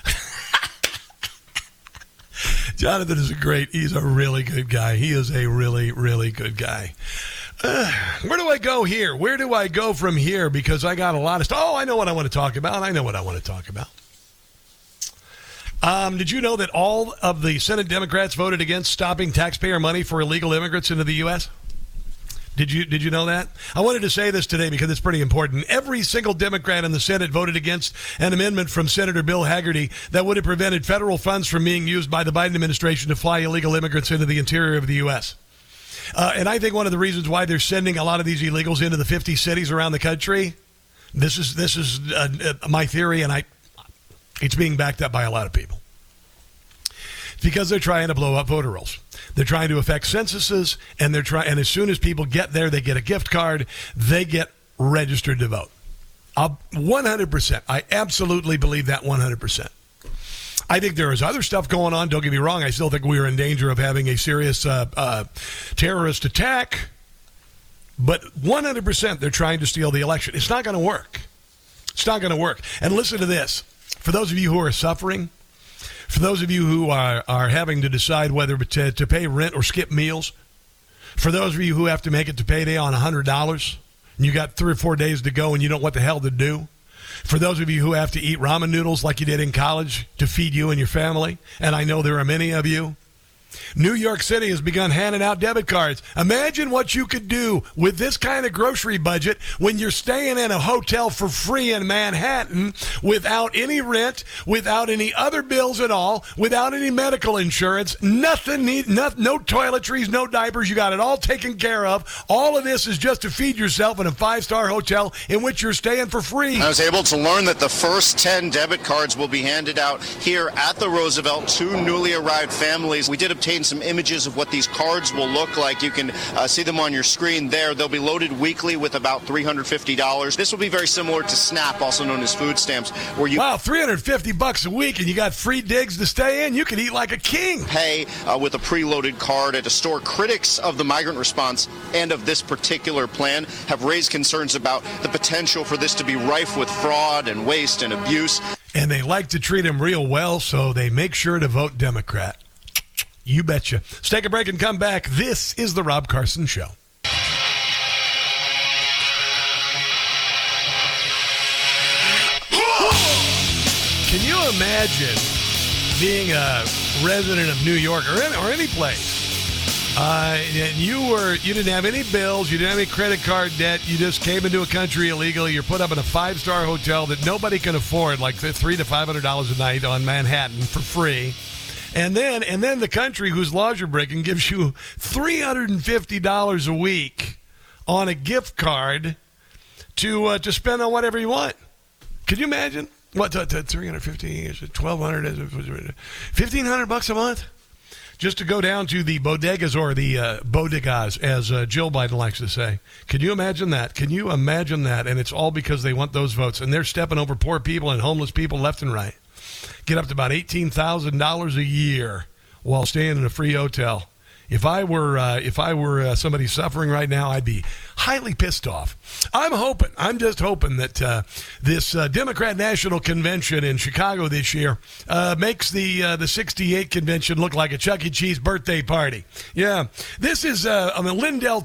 Jonathan is he's a really good guy. He is a really, really good guy. Where do I go here? Where do I go from here? Because I got a lot of stuff. Oh, I know what I want to talk about. Did you know that all of the Senate Democrats voted against stopping taxpayer money for illegal immigrants into the U.S.? Did you know that? I wanted to say this today because it's pretty important. Every single Democrat in the Senate voted against an amendment from Senator Bill Hagerty that would have prevented federal funds from being used by the Biden administration to fly illegal immigrants into the interior of the U.S. And I think one of the reasons why they're sending a lot of these illegals into the 50 cities around the country, this is my theory, and it's being backed up by a lot of people. It's because they're trying to blow up voter rolls. They're trying to affect censuses, and and as soon as people get there, they get a gift card, they get registered to vote. 100%. I absolutely believe that 100%. I think there is other stuff going on. Don't get me wrong. I still think we are in danger of having a serious terrorist attack. But 100% they're trying to steal the election. It's not going to work. And listen to this. For those of you who are suffering, for those of you who are having to decide whether to pay rent or skip meals, for those of you who have to make it to payday on $100, and you got 3 or 4 days to go and you don't know what the hell to do, for those of you who have to eat ramen noodles like you did in college to feed you and your family, and I know there are many of you, New York City has begun handing out debit cards. Imagine what you could do with this kind of grocery budget when you're staying in a hotel for free in Manhattan without any rent, without any other bills at all, without any medical insurance, no toiletries, no diapers. You got it all taken care of. All of this is just to feed yourself in a 5-star hotel in which you're staying for free. I was able to learn that the first 10 debit cards will be handed out here at the Roosevelt to newly arrived families. We did obtain some images of what these cards will look like. You can see them on your screen there. They'll be loaded weekly with about $350. This will be very similar to SNAP, also known as food stamps, where you $350 a week and you got free digs to stay in. You can eat like a king. Pay with a preloaded card at a store. Critics of the migrant response and of this particular plan have raised concerns about the potential for this to be rife with fraud and waste and abuse. And they like to treat them real well, so they make sure to vote Democrat. You betcha. Let's take a break and come back. This is The Rob Carson Show. Can you imagine being a resident of New York or any place You didn't have any bills, you didn't have any credit card debt, you just came into a country illegally, you're put up in a 5-star hotel that nobody can afford, like $300 to $500 a night on Manhattan for free. And then the country whose laws you're breaking gives you $350 a week on a gift card to spend on whatever you want. Can you imagine? What, 350, $1,200, $1,500 a month? Just to go down to the bodegas or the bodegas, as Jill Biden likes to say. Can you imagine that? Can you imagine that? And it's all because they want those votes. And they're stepping over poor people and homeless people left and right. Get up to about $18,000 a year while staying in a free hotel. If I were somebody suffering right now, I'd be highly pissed off. I'm just hoping that this Democrat National Convention in Chicago this year makes the 68 convention look like a Chuck E. Cheese birthday party. Yeah, this is on the Lindell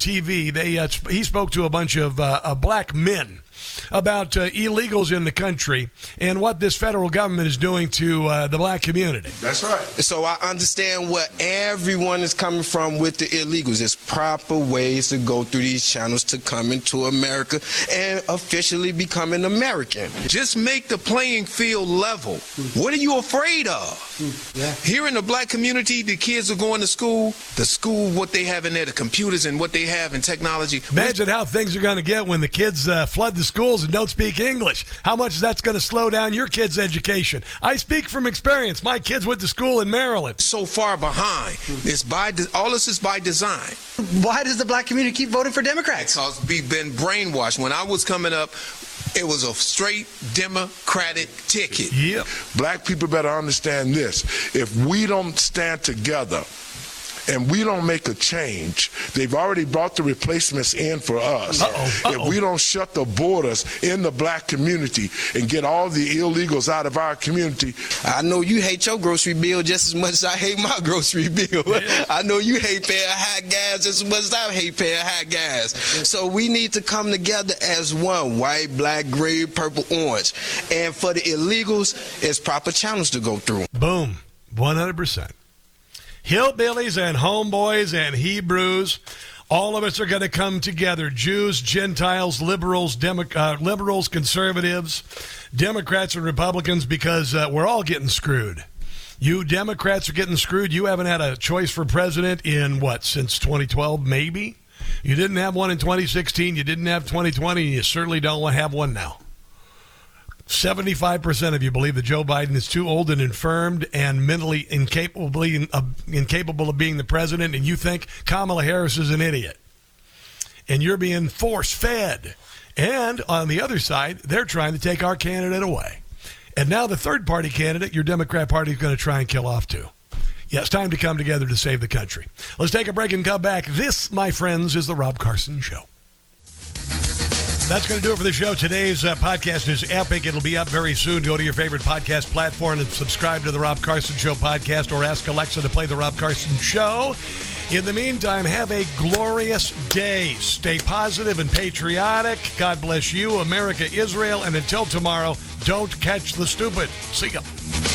TV. He spoke to a bunch of black men about illegals in the country and what this federal government is doing to the black community. That's right. So I understand where everyone is coming from with the illegals. There's proper ways to go through these channels to come into America and officially become an American. Just make the playing field level. What are you afraid of? Yeah. Here in the black community, the kids are going to school. The school, what they have in there, the computers and what they have in technology. Imagine how things are going to get when the kids flood the schools and don't speak English. How much that's going to slow down your kids' education. I speak from experience. My kids went to school in Maryland. So far behind. It's all this is by design. Why does the black community keep voting for Democrats? Because we've been brainwashed. When I was coming up, it was a straight Democratic ticket. Yep. Black people better understand this. If we don't stand together and we don't make a change, they've already brought the replacements in for us. If we don't shut the borders in the black community and get all the illegals out of our community. I know you hate your grocery bill just as much as I hate my grocery bill. Yeah. I know you hate paying high gas just as much as I hate paying high gas. So we need to come together as one, white, black, gray, purple, orange. And for the illegals, it's proper channels to go through. Boom. 100%. Hillbillies and homeboys and Hebrews, all of us are going to come together. Jews, Gentiles, liberals, liberals, conservatives, Democrats and Republicans, because we're all getting screwed. You Democrats are getting screwed. You haven't had a choice for president in, since 2012, maybe? You didn't have one in 2016. You didn't have 2020. And you certainly don't have one now. 75% of you believe that Joe Biden is too old and infirmed and mentally incapable of being the president, and you think Kamala Harris is an idiot. And you're being force-fed. And on the other side, they're trying to take our candidate away. And now the third-party candidate, your Democrat Party, is going to try and kill off too. Yeah, it's time to come together to save the country. Let's take a break and come back. This, my friends, is The Rob Carson Show. That's going to do it for the show. Today's podcast is epic. It'll be up very soon. Go to your favorite podcast platform and subscribe to the Rob Carson Show podcast, or ask Alexa to play the Rob Carson Show. In the meantime, have a glorious day. Stay positive and patriotic. God bless you, America, Israel, and until tomorrow, don't catch the stupid. See ya.